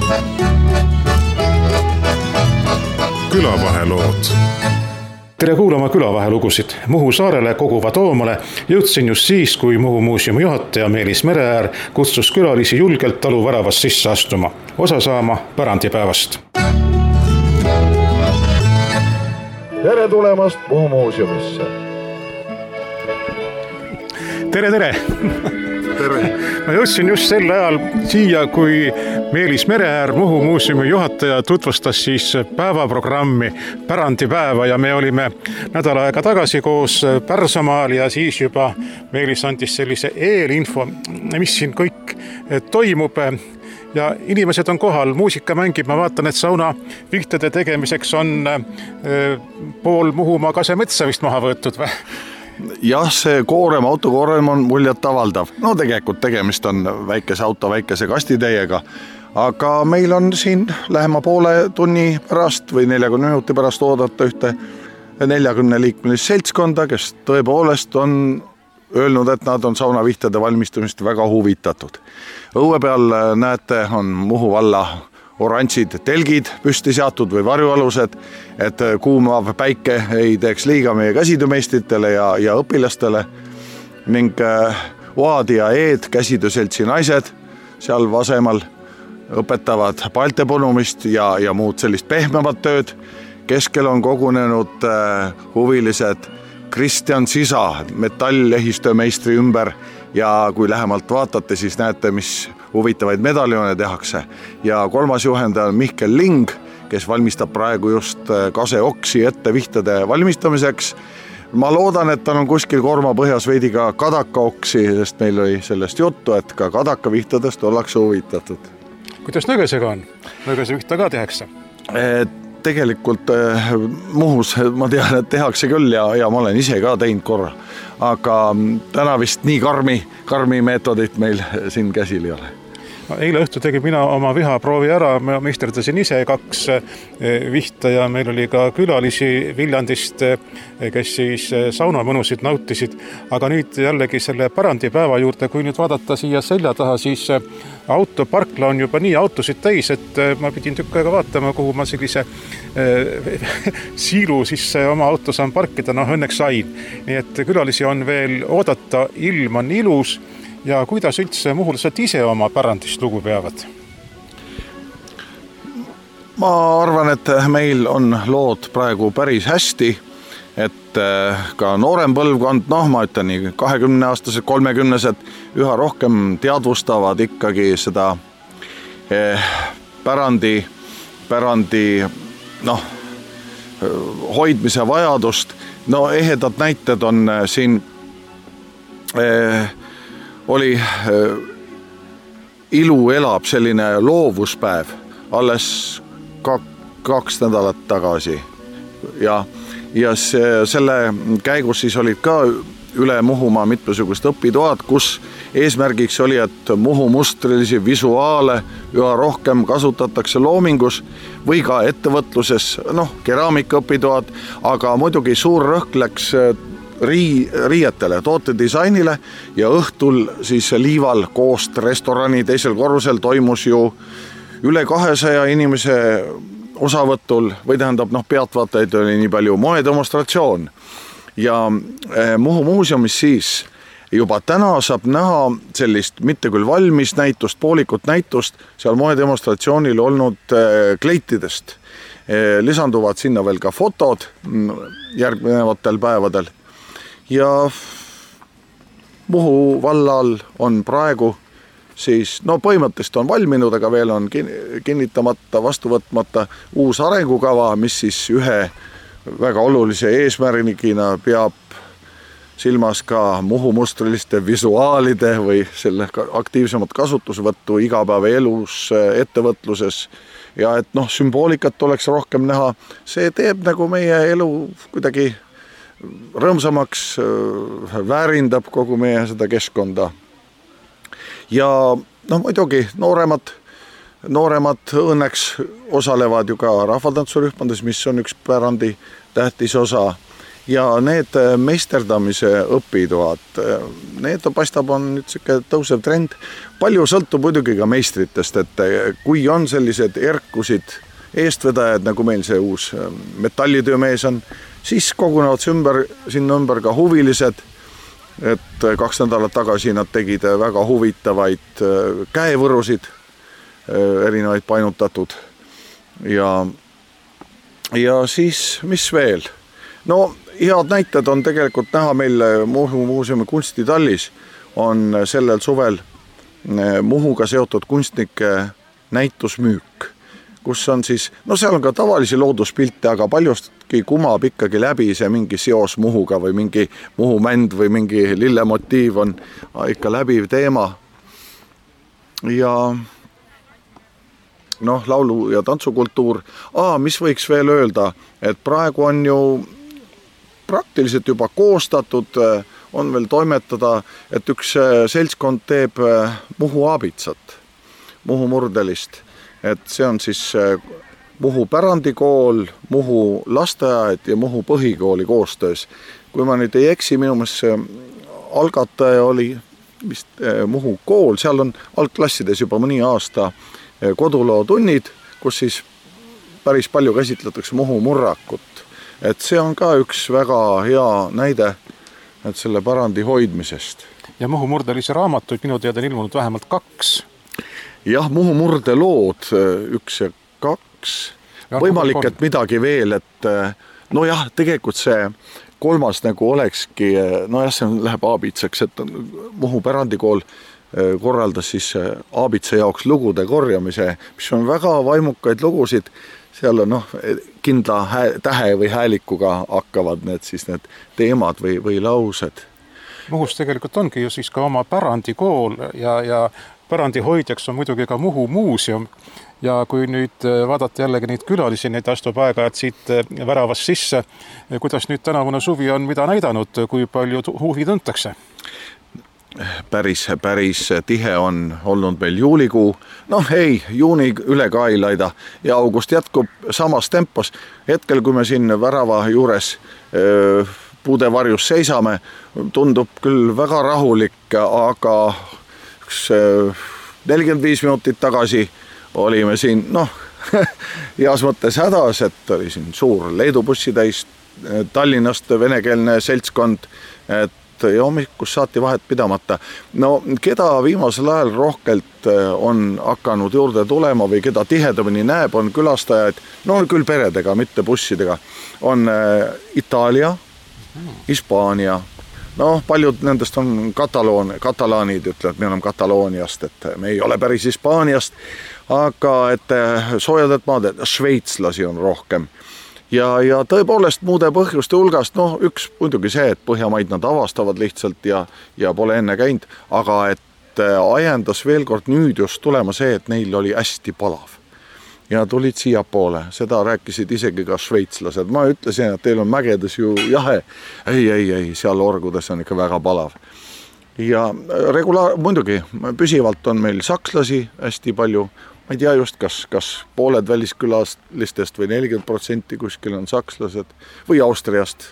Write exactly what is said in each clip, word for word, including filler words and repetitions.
Külavahelood. Tere kuulama külavahelugusid. Muhu saarele koguva Toomale jõudsin just siis, kui Muhu muuseumi juhataja Meelis Mereäär kutsus külalisi julgelt talu väravast sisse astuma, osa saama pärandipäevast. Tere tulemast Muhu muuseumisse. Tere, tere! Tere! Ma jõudsin just sel ajal siia, kui Meelis Mereäär, Muhu muuseumi juhataja, tutvustas siis päevaprogrammi pärandipäeva ja me olime nädal aega tagasi koos Pärsamaal ja siis juba Meelis andis sellise eelinfo, mis siin kõik toimub ja inimesed on kohal, muusika mängib, ma vaatan, et sauna vihtede tegemiseks on pool Muhumaa kasemetsa vist maha võetud või? Jah, see koorem, autokoorem on muljat avaldav. No tegelikult tegemist on väikese auto, väikese kastitäiega, aga meil on siin lähema poole tunni pärast või neljakümne minuti pärast oodata ühte neljakümne liikmelist seltskonda, kes tõepoolest on öelnud, et nad on saunavihtede valmistumist väga huvitatud. Õue peal näete, on Muhu valla oranžid telgid püsti seatud või varjualused, et kuumav päike ei teeks liiga meie käsitöömeistritele ja, ja õpilastele ning Oad ja Eed, käsitööseltsi naised, seal vasemal õpetavad paltepunumist ja, ja muud sellist pehmemat tööd. Keskel on kogunenud huvilised Kristjan Sisa metallehistöömeistri ümber ja kui lähemalt vaatate, siis näete, mis huvitavaid medaljone tehakse. Ja kolmas juhendaja on Mihkel Ling, kes valmistab praegu just kaseoksi ette vihtade valmistamiseks. Ma loodan, et on kuskil korma põhjas veidi ka kadakaoksi, sest meil oli sellest juttu, et ka kadakavihtadest ollakse huvitatud. Kuidas nõgesega on? Nõgese vihta ka tehakse? Et tegelikult Muhus ma tean, et tehakse küll ja, ja ma olen ise ka teinud korra, aga täna vist nii karmi, karmi meetodit meil siin käsil ei ole. Eile õhtu tegin mina oma vihaproovi ära, ma meisterdasin ise kaks vihta ja meil oli ka külalisi Viljandist, kes siis saunamõnusid nautisid, aga nüüd jällegi selle pärandipäeva juurde, kui nüüd vaadata siia selja taha, siis autoparkla on juba nii autosid täis, et ma pidin tükk aega vaatama, kuhu ma sellise siilu sisse oma auto saan parkida, noh õnneks sain. Nii et külalisi on veel oodata, ilm on ilus. Ja kuidas üldse muhulased ise oma pärandist lugu peavad? Ma arvan, et meil on lood praegu päris hästi, et ka noorem põlvkond, noh ma ütlen nii kahekümne aastased, kolmekümnesed üha rohkem teadvustavad ikkagi seda pärandi, pärandi noh, hoidmise vajadust. No ehedad näited on siin eh, oli Ilu elab selline loovuspäev alles kaks nädalat tagasi ja, ja see, selle käigus siis olid ka üle Muhumaa mitmesugust õpitoad, kus eesmärgiks oli, et Muhu mustrilisi visuaale üha rohkem kasutatakse loomingus või ka ettevõtluses, noh, keraamika õpitoad, aga muidugi suur rõhk läks Rii, riietele, tootedisainile ja õhtul siis liival koost restorani teisel korrusel toimus ju üle kahesaja inimese osavõtul või tähendab, noh, pealtvaatajaid oli nii palju moedemonstratsioon ja Muhu muuseumis siis juba täna saab näha sellist mitte küll valmis näitust, poolikut näitust seal moedemonstratsioonil olnud kleitidest. Lisanduvad sinna veel ka fotod järgnevatel päevadel. Ja Muhu vallal on praegu siis, no põhimõtteliselt on valminud, aga veel on kinnitamata, vastu võtmata uus arengukava, mis siis ühe väga olulise eesmärgina peab silmas ka Muhu mustriliste visuaalide või selle aktiivsemat kasutusvõttu igapäevaelus, ettevõtluses ja et noh, sümboolikat oleks rohkem näha. See teeb nagu meie elu kuidagi rõõmsamaks, väärindab kogu meie seda keskkonda. Ja noh, muidugi nooremad, nooremad õnneks osalevad ju ka rahvatantsurühmades, mis on üks pärandi tähtis osa. ja need meisterdamise õpitoad, need paistab on nüüd siuke tõusev trend. Palju sõltub muidugi ka meistritest, et kui on sellised erkusid eestvedajad, nagu meil see uus metallitöömees on, siis kogunevad ümber, sinna ümber ka huvilised, et kaks nädalat tagasi nad tegid väga huvitavaid käevõrusid, erinevaid painutatud ja, ja siis mis veel? No head näited on tegelikult näha meil Muhu muuseumi kunstitallis, on sellel suvel Muhuga seotud kunstnike näitusmüük, kus on siis, no seal on ka tavalisi looduspilte, aga paljustki kumab ikkagi läbi see mingi seos Muhuga või mingi Muhumänd või mingi lillemotiiv on ikka läbiv teema. Ja noh, laulu- ja tantsukultuur. Aa, mis võiks veel öelda, et praegu on ju praktiliselt juba koostatud, on veel toimetada, et üks seltskond teeb Muhu aabitsat, Muhu murdelist. Et see on siis Muhu pärandikool, Muhu lasteaed ja Muhu põhikooli koostöös. Kui ma nüüd ei eksi, minu meelest algataja oli vist Muhu kool, seal on algklassides juba mõni aasta koduloo tunnid, kus siis päris palju käsitletakse Muhu murrakut. Et see on ka üks väga hea näide, et selle pärandi hoidmisest. Ja Muhu murdelise raamatuid minu teada on ilmunud vähemalt kaks. Jah, Muhu murde lood, üks ja kaks. Ja, võimalik, et midagi veel, et no jah, tegelikult see kolmas nagu olekski, no jah, see läheb aabitsaks, et Muhu pärandikool korraldas siis aabitsa jaoks lugude korjamise, mis on väga vaimukaid lugusid. Seal on noh, kindla hää, tähe või häälikuga hakkavad need siis need teemad või, või laused. Muhus tegelikult ongi ju siis ka oma pärandikool ja, ja pärandi hoidjaks on muidugi ka Muhu muuseum. Ja kui nüüd vaadata jällegi neid külalisi, neid astub aega, et siit väravast sisse, kuidas nüüd tänavune suvi on mida näidanud, kui palju huvi tuntakse? Päris, päris tihe on olnud meil juulikuu. Noh, ei, juuni üle ka ei laida ja august jätkub samas tempos. Hetkel, kui me siin värava juures öö, puude varjus seisame, tundub küll väga rahulik, aga üks nelikümmend viis minutit tagasi olime siin, noh, heas mõttes hädas, et oli siin suur Leedu bussitäis Tallinnast venekeelne seltskond, et ja hommikust saati vahet pidamata. No keda viimasel ajal rohkelt on hakanud juurde tulema või keda tihedamini näeb, on külastajaid, no küll peredega, mitte bussidega, on Itaalia, Hispaania, no paljud nendest on kataloon, katalaanid, ütlevad, me oleme Katalooniast, et me ei ole päris Hispaaniast, aga et soojadet maad, et šveitslasi on rohkem. Ja, ja tõepoolest muude põhjuste hulgast, noh, üks muidugi see, et Põhjamaid nad avastavad lihtsalt ja, ja pole enne käinud, aga et ajendas veel kord nüüd just tulema see, et neil oli hästi palav. Ja tulid siia poole, seda rääkisid isegi ka šveitslased. Ma ütlesin, et teil on mägedes ju jahe. Ei, ei, ei, seal orgudes on ikka väga palav. Ja regulaar, muidugi, püsivalt on meil sakslasi hästi palju. Ma ei tea just, kas, kas pooled väliskülalistest või nelikümmend protsenti kuskil on sakslased või Austriast.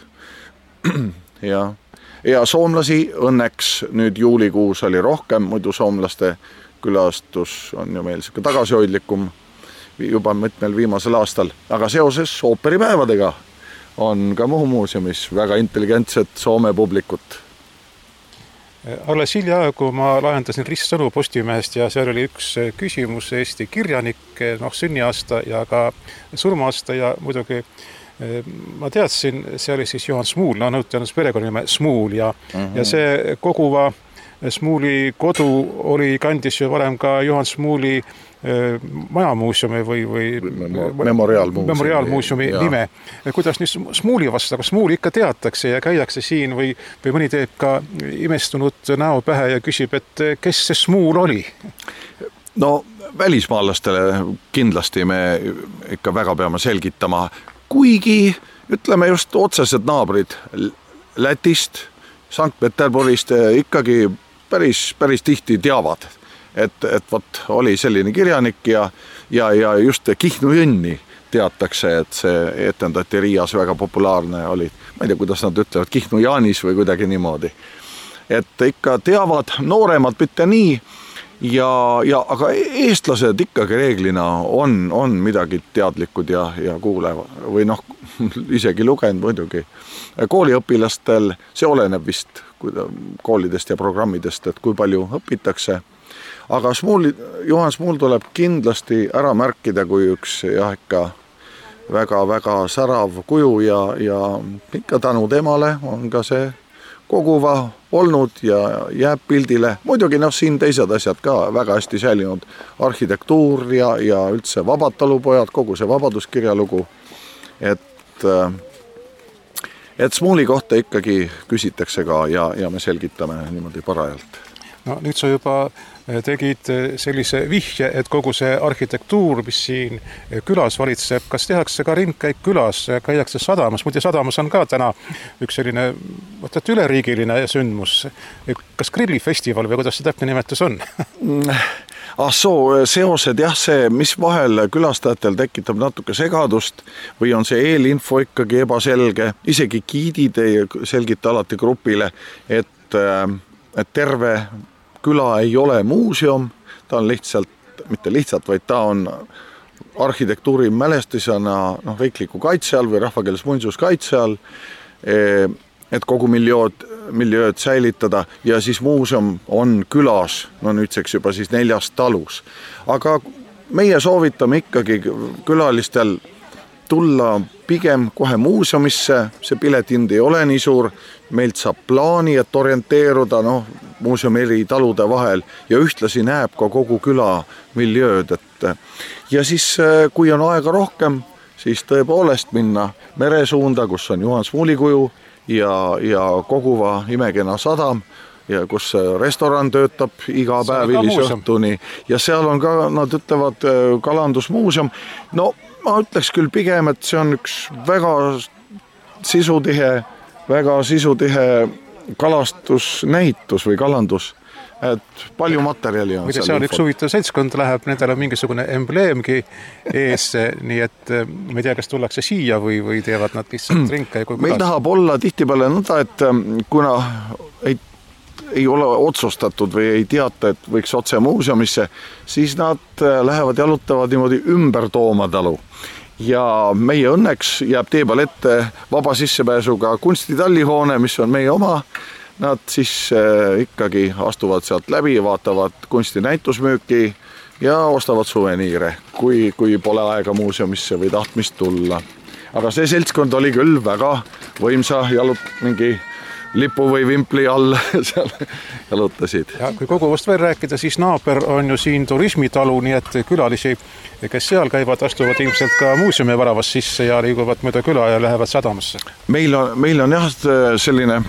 ja, ja soomlasi õnneks nüüd juulikuus oli rohkem, muidu soomlaste külastus on ju meil siuke tagasihoidlikum juba mitmel viimasel aastal. Aga seoses ooperipäevadega on ka Muhu muuseumis väga intelligentset Soome publikut. Alles hiljaaegu ma lahendasin ristsõnu Postimehest ja seal oli üks küsimus Eesti kirjanik, noh, sünniaasta ja ka surmaasta ja muidugi ma teadsin, see oli siis Johan Smuul, no nõuti annus perekonnanime Smuul ja, mm-hmm. ja see koguva Smuuli kodu oli kandis ju varem ka Johan Smuuli majamuuseumi või, või memoriaalmuuseumi, memoriaalmuuseumi nime. Kuidas nüüd Smuuli vastu, aga Smuuli ikka teatakse ja käiakse siin või, või mõni teeb ka imestunud näo pähe ja küsib, et kes see Smuul oli? No välismaalastele kindlasti me ikka väga peame selgitama, kuigi ütleme just otsesed naabrid Lätist, Sankt-Peterburist ikkagi päris, päris tihti teavad, et, et võt oli selline kirjanik ja, ja, ja just Kihnu Jõnni teatakse, et see etendati Riias väga populaarne oli. Ma ei tea, kuidas nad ütlevad, Kihnu Jaanis või kuidagi niimoodi. Et ikka teavad nooremad mitte nii, ja, ja, aga eestlased ikkagi reeglina on, on midagi teadlikud ja, ja kuulevad. Või noh, isegi lugenud muidugi. Kooliõpilastel, see oleneb vist koolidest ja programmidest, et kui palju õpitakse. Aga Smuul, Juhan Smuul tuleb kindlasti ära märkida, kui üks jah, ikka väga-väga särav kuju ja, ja ikka tänu temale on ka see koguva olnud ja jääb pildile. Muidugi noh, siin teised asjad ka väga hästi säilinud. Arhitektuur ja, ja üldse Vabatalupojad, kogu see vabaduskirjalugu. Et, et Smuuli kohta ikkagi küsitakse ka ja, ja me selgitame niimoodi parajalt. No nüüd sa juba tegid sellise vihje, et kogu see arhitektuur, mis siin külas valitseb, kas tehakse ka ringkäik külas, käiakse sadamas, muide sadamas on ka täna üks selline võtat üleriigiline sündmus. Kas grillifestival või kuidas see täpne nimetus on? Ah soo, seosed jah, see, mis vahel külastajatel tekitab natuke segadust või on see eelinfo ikkagi ebaselge, isegi giidid ei selgita alati grupile, et, et terve küla ei ole muuseum, ta on lihtsalt, mitte lihtsalt, vaid ta on arhitektuuri mälestisena no, riikliku kaitse all või rahvakeeles muinsuskaitse all, et kogu miljööd, miljööd säilitada ja siis muuseum on külas, no nüüdseks juba siis neljas talus. Aga meie soovitame ikkagi külalistel tulla pigem kohe muuseumisse, see piletind ei ole nii suur, meilt saab plaani, et orienteeruda no, muuseumi eri talude vahel ja ühtlasi näeb ka kogu küla miljööd. Et, ja siis, kui on aega rohkem, siis tõepoolest minna meresuunda, kus on Juhan Smuuli kuju ja, ja koguva imekena sadam, ja kus restoran töötab iga päevilis õhtuni ja seal on ka, nad ütlevad, kalandusmuuseum. No ma ütleks küll pigem, et see on üks väga sisutihe, väga sisutihe kalastusnäitus või kalandus, et palju materjali on. Mida seal üks huvitav seltskond läheb, nendel on mingisugune embleemgi ees, nii et me ei tea, kas tullakse siia või, või teevad nad lihtsalt ringkäigu külas. Meil tahab olla tihtipeale nõnda, et kuna ei ei ole otsustatud või ei teata, et võiks otse muuseumisse, siis nad lähevad jalutavad niimoodi ümber Toomatalu. Ja meie õnneks jääb tee peal ette vaba sissepääsuga kunstitallihoone, mis on meie oma. Nad siis ikkagi astuvad sealt läbi, vaatavad kunstinäitusmüüki ja ostavad suveniire, kui, kui pole aega muuseumisse või tahtmist tulla. Aga see seltskond oli küll väga võimsa jalut mingi lipu või vimpli all seal jalutasid. Ja kui koguvast veel rääkida, siis naaber on ju siin turismitalu, nii et külalisi, kes seal käivad, astuvad ilmselt ka muuseumi varavast sisse ja liiguvad mööda küla ja lähevad sadamasse. Meil on, meil on jah selline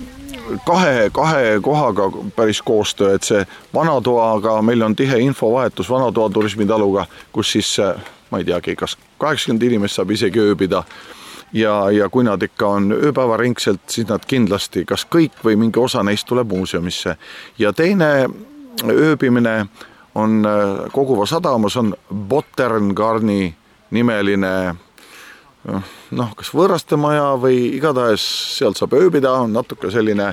kahe, kahe kohaga päris koostöö, et see Vanatoaga, meil on tihe infovahetus Vanatoa turismitaluga, kus siis, ma ei teagi, kas kaheksakümmend inimest saab isegi ööbida. Ja, ja kui nad ikka on ööpäevaringselt, siis nad kindlasti, kas kõik või mingi osa neist tuleb muuseumisse. Ja teine ööbimine on koguva sadamas, on Boterngarni nimeline, noh, kas võõrastemaja või igatahes sealt saab ööbida, on natuke selline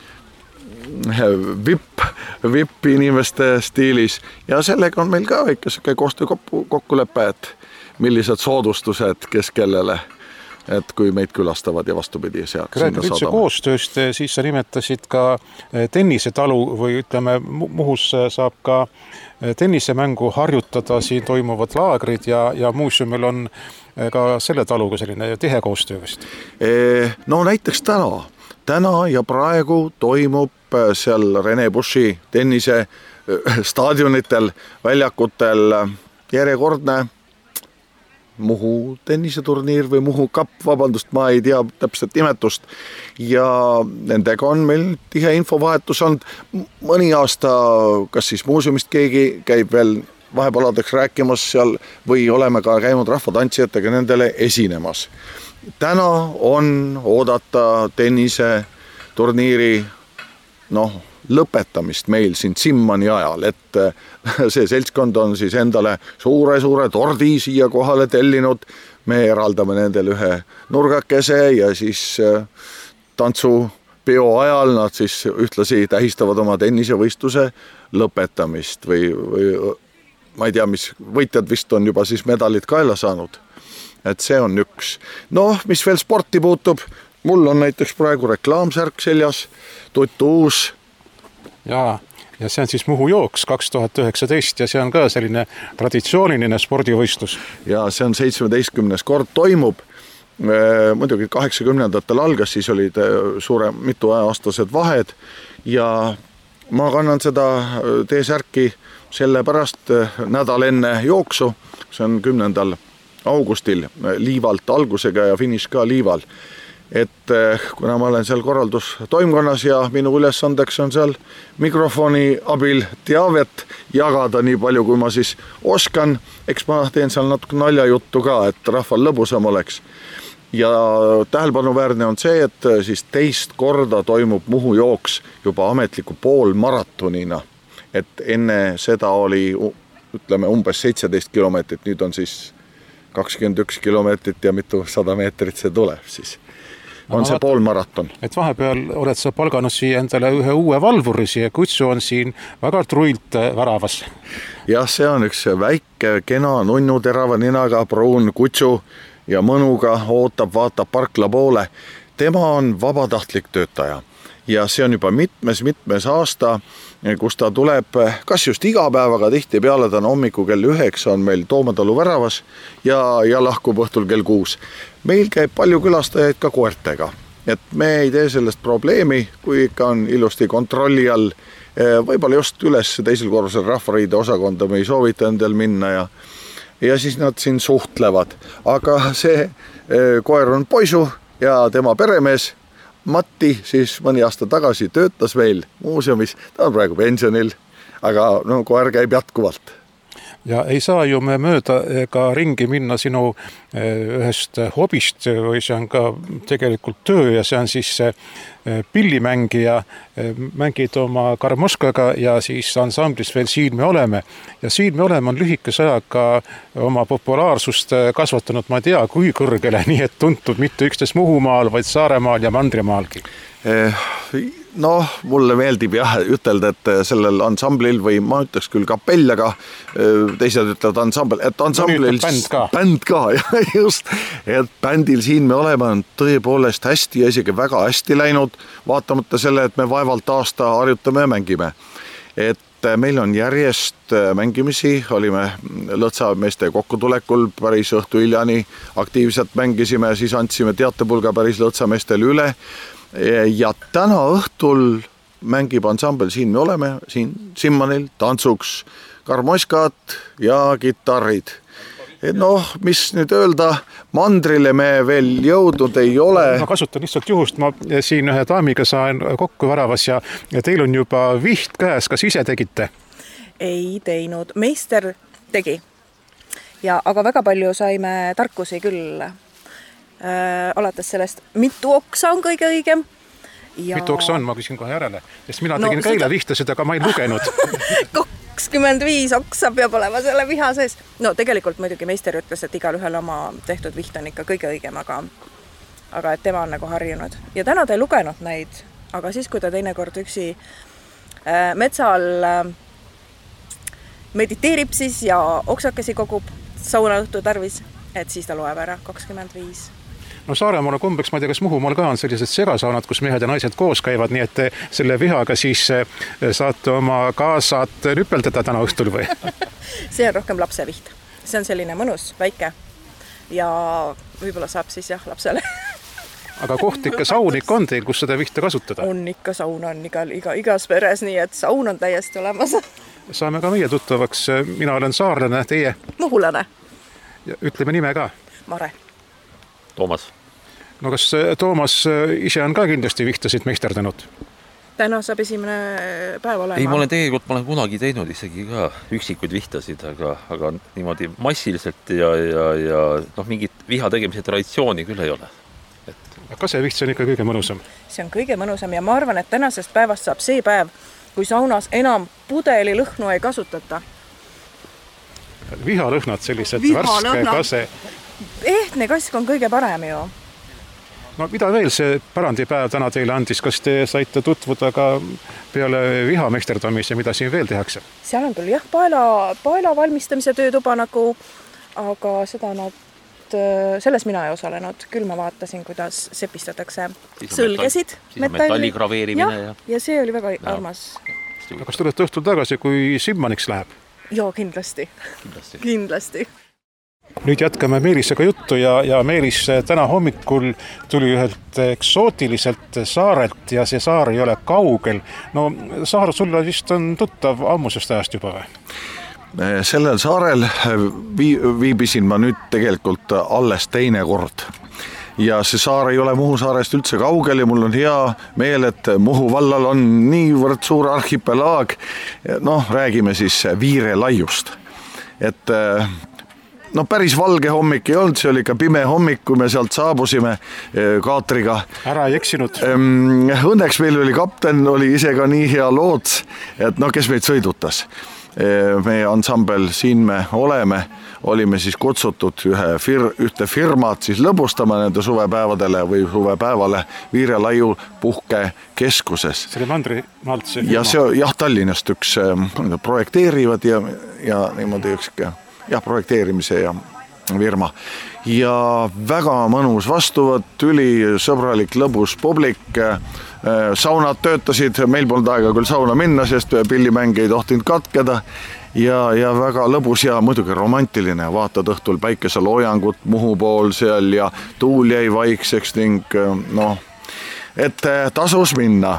vipp, vipp inimeste stiilis. Ja sellega on meil ka väike koostöö kokkulepe, et millised soodustused kes kellele, et kui meid külastavad ja vastupidi seal. Kui räägid üldse koostööst, siis sa nimetasid ka tennisetalu või ütleme, Muhus saab ka tennisemängu harjutada, siin toimuvad laagrid ja, ja muuseumil on ka selle taluga selline tihe koostöö vist. No näiteks täna, täna ja praegu toimub seal Rene Bushi tennise staadionitel, väljakutel järjekordne Muhu tenniseturniir või Muhu kapp, vabandust, ma ei tea täpselt nimetust ja nendega on meil tihe infovahetus olnud mõni aasta, kas siis muuseumist keegi käib veel vahepaladeks rääkimas seal või oleme ka käinud rahvatantsijatega nendele esinemas. Täna on oodata tennise turniiri noh, lõpetamist meil siin Simmani ajal, et see seltskond on siis endale suure-suure tordi siia kohale tellinud, me eraldame nendele ühe nurgakese ja siis tantsupeo ajal nad siis ühtlasi tähistavad oma tennisevõistluse lõpetamist või, või ma ei tea, mis võitjad vist on juba siis medalid kaela saanud. Et see on üks. Noh, mis veel sporti puutub, mul on näiteks praegu reklaamsärk seljas, tuttu uus. Jaa, ja see on siis Muhu jooks kaks tuhat üheksateist ja see on ka selline traditsiooniline spordivõistlus. Ja see on seitsmeteistkümnes kord toimub. Muidugi kaheksakümnendatel algas, siis olid suure mitu aastased vahed ja ma kannan seda T-särki selle pärast nädal enne jooksu, see on kümnendal augustil liivalt algusega ja finiš ka liival. Et kuna ma olen seal korraldustoimkonnas ja minu ülesandeks on seal mikrofoni abil teavet jagada nii palju, kui ma siis oskan, eks ma teen seal natuke naljajuttu ka, et rahval lõbusam oleks. Ja tähelepanuväärne on see, et siis teist korda toimub Muhu jooks juba ametliku poolmaratonina. Et enne seda oli, ütleme, umbes seitseteist kilomeetrit, nüüd on siis kakskümmend üks kilomeetrit ja mitu sada meetrit see tuleb siis. On see poolmaraton. Et vahepeal oled sa palganud siia endale ühe uue valvuri siia, kutsu on siin väga truilt väravas. Jah, see on üks väike, kena, nunnu, terava ninaga, pruun kutsu ja mõnuga ootab, vaatab parkla poole. Tema on vabatahtlik töötaja ja see on juba mitmes-mitmes aasta, kus ta tuleb kas just iga päevaga tihti peale, ta on hommiku kell üheksa on meil Toomatalu väravas ja, ja lahkub õhtul kell kuus. Meil käib palju külastajaid ka koertega, et me ei tee sellest probleemi, kui ikka on ilusti kontrolli all. Võib-olla just üles teisel korrusel rahvariide osakonda me ei soovita endal minna ja, ja siis nad siin suhtlevad. Aga see koer on poisu ja tema peremees Matti siis mõni aasta tagasi töötas meil muuseumis, ta on praegu pensionil, aga no, koer käib jätkuvalt. Ja ei saa ju me mööda ega ringi minna sinu ühest hobist või see on ka tegelikult töö ja see on siis pillimängija, mängid oma Karmoskaga ja siis ansamblis veel Siin me oleme. Ja Siin me oleme on lühikese ajaga oma populaarsust kasvatanud, ma ei tea, kui kõrgele, nii et tuntud mitte üksnes Muhumaal, vaid Saaremaal ja Mandrimaalgi. Noh, mulle meeldib jah ütelda, et sellel ansamblil või ma ütleks küll kapell, aga teised ütlevad ansambl, et ansamblil no, bänd ka, bänd ka just, et bändil Siin me oleme on tõepoolest hästi ja isegi väga hästi läinud, vaatamata selle, et me vaevalt aasta harjutame ja mängime. Et meil on järjest mängimisi, olime lõtsameeste kokkutulekul päris õhtu hiljani, aktiivselt mängisime, siis andsime teatepulga päris lõtsameestele üle. Ja täna õhtul mängib ansambel Siin me oleme, siin Simmanil tantsuks karmoskad ja kitarrid. Et noh, mis nüüd öelda, mandrile me veel jõudnud ei ole. Ma kasutan lihtsalt juhust, ma siin ühe daamiga saan kokku väravas ja teil on juba viht käes, kas ise tegite? Ei teinud, meister tegi. Ja, aga väga palju saime tarkusi küll. Äh, alates sellest, mitu oksa on kõige õigem. Ja... Mitu oksa on, ma küsin kohe järele, sest mina tegin no, ka eile seda... vihtasid, aga ma ei lugenud. kakskümmend viis oksa peab olema selle viha sees. No tegelikult muidugi meister ütles, et igal ühel oma tehtud viht on ikka kõige õigem, aga, aga et tema on nagu harjunud. Ja täna ta ei lugenud neid, aga siis, kui ta teinekord üksi äh, metsal äh, mediteerib siis ja oksakesi kogub sauna õhtu tarvis, et siis ta loeb ära kakskümmend viis. No Saaremaal on kombeks, ma ei tea, kas Muhumaal ka on sellised segasaunad, kus mehed ja naised koos käivad, nii et selle vihaga siis saate oma kaasad nüpeldada täna õhtul või? See on rohkem lapse viht. See on selline mõnus, väike ja võib-olla saab siis jah lapsele. Aga koht ikka saun ikka on teil, kus seda vihta kasutada? On ikka saun, on iga, iga, igas peres, nii et saun on täiesti olemas. Saame ka meie tuttavaks, mina olen saarlane, teie? Muhulane. Ja ütleme nime ka. Mare. Toomas. No kas Toomas ise on ka kindlasti vihtasid meisterdanud? Täna saab esimene päev olema. Ei, ma olen tegelikult, ma olen kunagi teinud isegi ka üksikuid vihtasid, aga, aga niimoodi massiliselt ja, ja, ja noh, mingit viha tegemise traditsiooni küll ei ole. Et Kaseviht, see on ikka kõige mõnusam. See on kõige mõnusam ja ma arvan, et tänasest päevast saab see päev, kui saunas enam pudeli lõhnu ei kasutata. Vihalõhnad, sellised Vihalõhnad. värske kase. Ehtne kask on kõige parem ju. No mida veel see pärandipäev täna teile andis? Kas te saite tutvuda ka peale viha meksterdamise, mida siin veel tehakse? Seal on küll jah, paela, paela valmistamise töötuba nagu, aga seda nad, selles mina ei osalenud. Küll ma vaatasin, kuidas sepistatakse sõlgesid. Siis on metalli graveerimine. Ja, ja see oli väga ja. armas. Kas tulete õhtul tagasi, kui Simmaniks läheb? Joo, kindlasti. Kindlasti. kindlasti. Nüüd jätkame Meelisega juttu ja, ja Meelis täna hommikul tuli ühelt eksootiliselt saarelt ja see saar ei ole kaugel. No saar sulle vist on tuttav ammusest ajast juba või? Sellel saarel viibisin ma nüüd tegelikult alles teine kord. Ja see saar ei ole Muhu saarest üldse kaugel ja mul on hea meel, et Muhu vallal on niivõrd suur arhipelaag. Noh, räägime siis Viire laiust. Et no päris valge hommik ei olnud, see oli ka pime hommik, kui me sealt saabusime kaatriga. Ära ei eksinud. Õnneks meil oli kapten, oli ise ka nii hea loots, et no kes meid sõidutas. Meie ansambel siin me oleme, olime siis kutsutud ühe fir, ühte firmat siis lõbustama nende suvepäevadele või suvepäevale Viire laiu puhkekeskuses. See oli Mandrimaalt see firma? Ja see jah, Tallinnast üks projekteerivad ja, ja niimoodi üks jah, projekteerimise ja firma. Ja väga mõnus vastuvõtt, tüli sõbralik lõbus publik. Saunad töötasid, meil polnud aega küll sauna minna, sest pillimäng ei tohtinud katkeda ja, ja väga lõbus ja muidugi romantiline. Vaatad õhtul päikeseloojangut Muhu pool seal ja tuul jäi vaikseks ning noh, et tasus minna.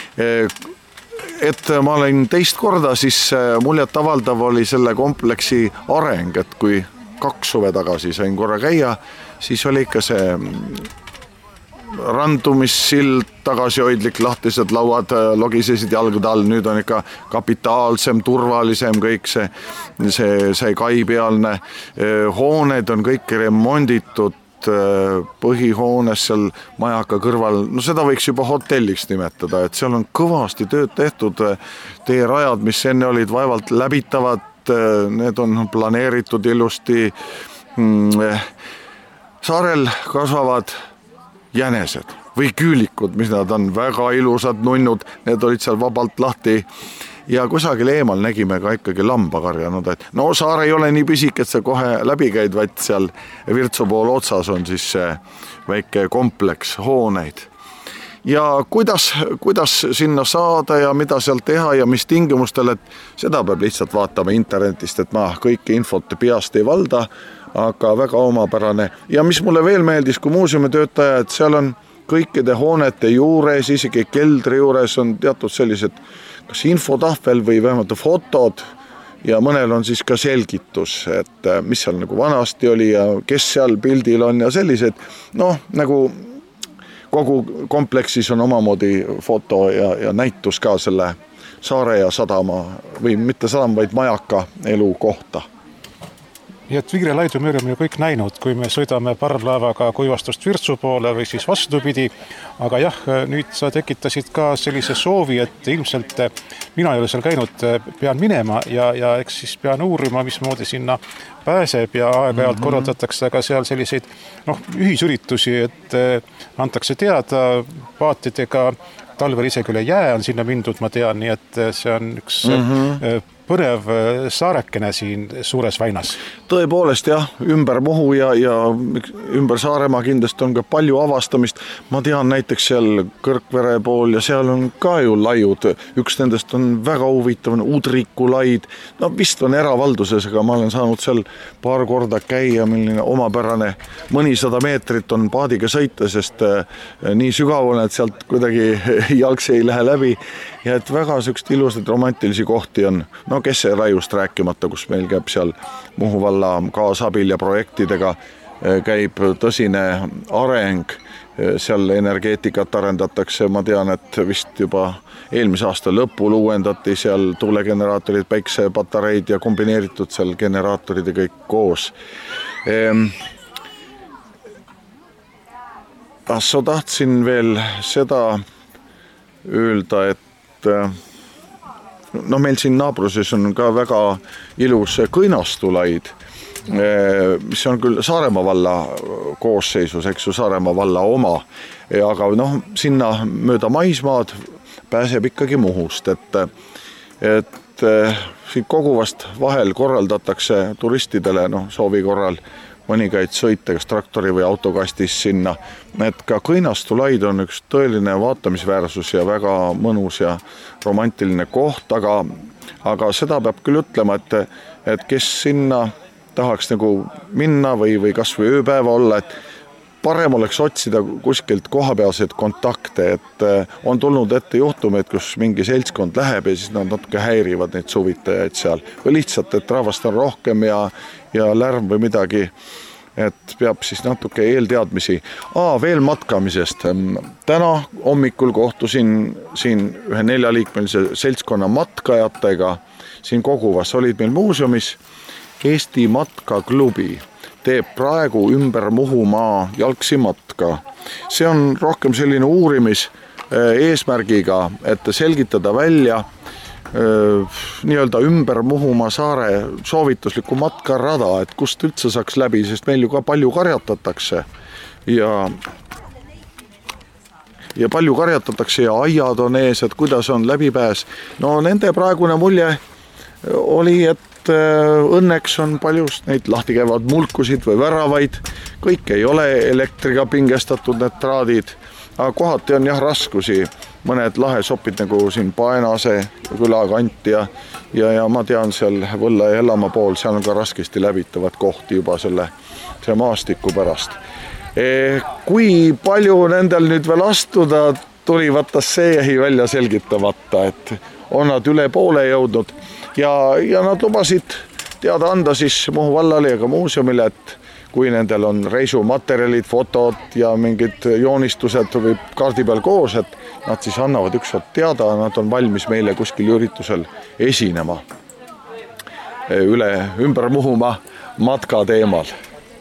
Et ma olen teist korda, siis muljet avaldav oli selle kompleksi areng, et kui kaks suve tagasi sain korra käia, siis oli ikka see randumissild, tagasihoidlik, lahtised lauad logisesid jalgade all, nüüd on ikka kapitaalsem, turvalisem kõik see, see, see kaipealne. Hooned on kõik remonditud, põhihoones seal majaka kõrval, no seda võiks juba hotelliks nimetada, et seal on kõvasti tööd tehtud, teie rajad, mis enne olid vaevalt läbitavad, need on planeeritud ilusti. Saarel kasvavad jänesed või küülikud, mis nad on, väga ilusad nunnud, need olid seal vabalt lahti ja kusagil eemal nägime ka ikkagi lambakarja. No saar ei ole nii pisik, et see kohe läbi käid, vaid seal Virtsu pool otsas on siis see väike kompleks hooneid. Ja kuidas, kuidas sinna saada ja mida seal teha ja mis tingimustel, et seda peab lihtsalt vaatama internetist, et ma kõiki infot peast ei valda, aga väga omapärane. Ja mis mulle veel meeldis, kui muuseumi töötaja, et seal on kõikide hoonete juures, isegi keldri juures on teatud sellised kas infotahvel või vähemalt fotod ja mõnel on siis ka selgitus, et mis seal nagu vanasti oli ja kes seal pildil on ja sellised, noh, nagu kogu kompleksis on omamoodi foto ja, ja näitus ka selle saare ja sadama või mitte sadama, vaid majaka elu kohta. Ja et Viire laidu me oleme ju kõik näinud, kui me sõidame parvlaevaga Kuivastust Virtsu poole või siis vastupidi. Aga jah, nüüd sa tekitasid ka sellise soovi, et ilmselt mina ei ole seal käinud, pean minema ja, ja eks siis pean uurima, mismoodi sinna pääseb ja aeg-ajalt korraldatakse ka seal selliseid noh, ühisüritusi, et antakse teada paatidega, talvel isegi üle jää on sinna mindud, ma tean, nii et see on üks mm-hmm. põnev saarekene siin suures Väinas. Tõepoolest jah, ümber Muhu ja, ja ümber Saaremaa kindlasti on ka palju avastamist. Ma tean näiteks seal Kõrkvere pool ja seal on ka ju laiud. Üks nendest on väga huvitav, Udriku laid. No vist on eravalduses, aga ma olen saanud seal paar korda käia, milline omapärane mõnisada meetrit on paadiga sõita, sest nii sügav on, et sealt kuidagi jalgsi ei lähe läbi ja et väga sükst ilusad romantilisi kohti on. No kes see raiust rääkimata, kus meil käib seal Muhu valla kaasabil ja projektidega käib tõsine areng, seal energeetikat arendatakse, ma tean, et vist juba eelmise aasta lõpul uuendati seal tuulegeneraatorid, päiksepatareid ja kombineeritud seal generaatorid ja kõik koos. so tahtsin veel seda öelda, et no meil siin naabruses on ka väga ilus Kõinastulaid, mis on küll Saaremaa valla koosseisus, eks ju, Saaremaa valla oma, aga noh, sinna mööda maismaad pääseb ikkagi Muhust, et, et siin koguvast vahel korraldatakse turistidele noh, soovi korral mõningaid sõite, kas traktori või autokastis sinna, et ka Kõinastulaid on üks tõeline vaatamisväärsus ja väga mõnus ja romantiline koht, aga, aga seda peab küll ütlema, et, et kes sinna tahaks nagu minna või, või kas või ööpäeva olla, et parem oleks otsida kuskilt kohapealseid kontakte, et on tulnud ette juhtumeid, kus mingi seltskond läheb ja siis nad natuke häirivad neid suvitajaid seal või lihtsalt, et rahvast on rohkem ja, ja lärm või midagi, et peab siis natuke eelteadmisi. Aa, veel matkamisest. Täna hommikul kohtusin siin ühe neljaliikmelise seltskonna matkajatega siin koguvas, olid meil muuseumis Eesti matkaklubi. Teeb praegu ümber Muhumaa jalgsi matka. See on rohkem selline uurimis eesmärgiga, et selgitada välja nii-öelda ümber Muhumaa saare soovitusliku matkarada, et kust üldse saaks läbi, sest meil ju ka palju karjatatakse ja, ja palju karjatatakse ja aiad on ees, et kuidas on läbipääs. No nende praegune mulje oli, et õnneks on paljust neid lahti käivad mulkusid või väravaid, kõik ei ole elektriga pingestatud need traadid, aga kohati on jah raskusi, mõned lahesopid nagu siin Paenase külakant ja, ja, ja ma tean seal Võlla ja Ellamaa pool, seal on ka raskesti läbitavad kohti juba selle, selle maastiku pärast. E, kui palju nendel nüüd veel astuda, tuli vaata see jäi välja selgitamata, et on nad üle poole jõudnud ja, ja nad lubasid teada anda siis Muhu vallale ja ka muuseumile, et kui nendel on reisumaterjalid, fotod ja mingid joonistused või kaardi peal koos, et nad siis annavad ükskord teada, nad on valmis meile kuskil üritusel esinema üle ümber Muhumaa matka teemal.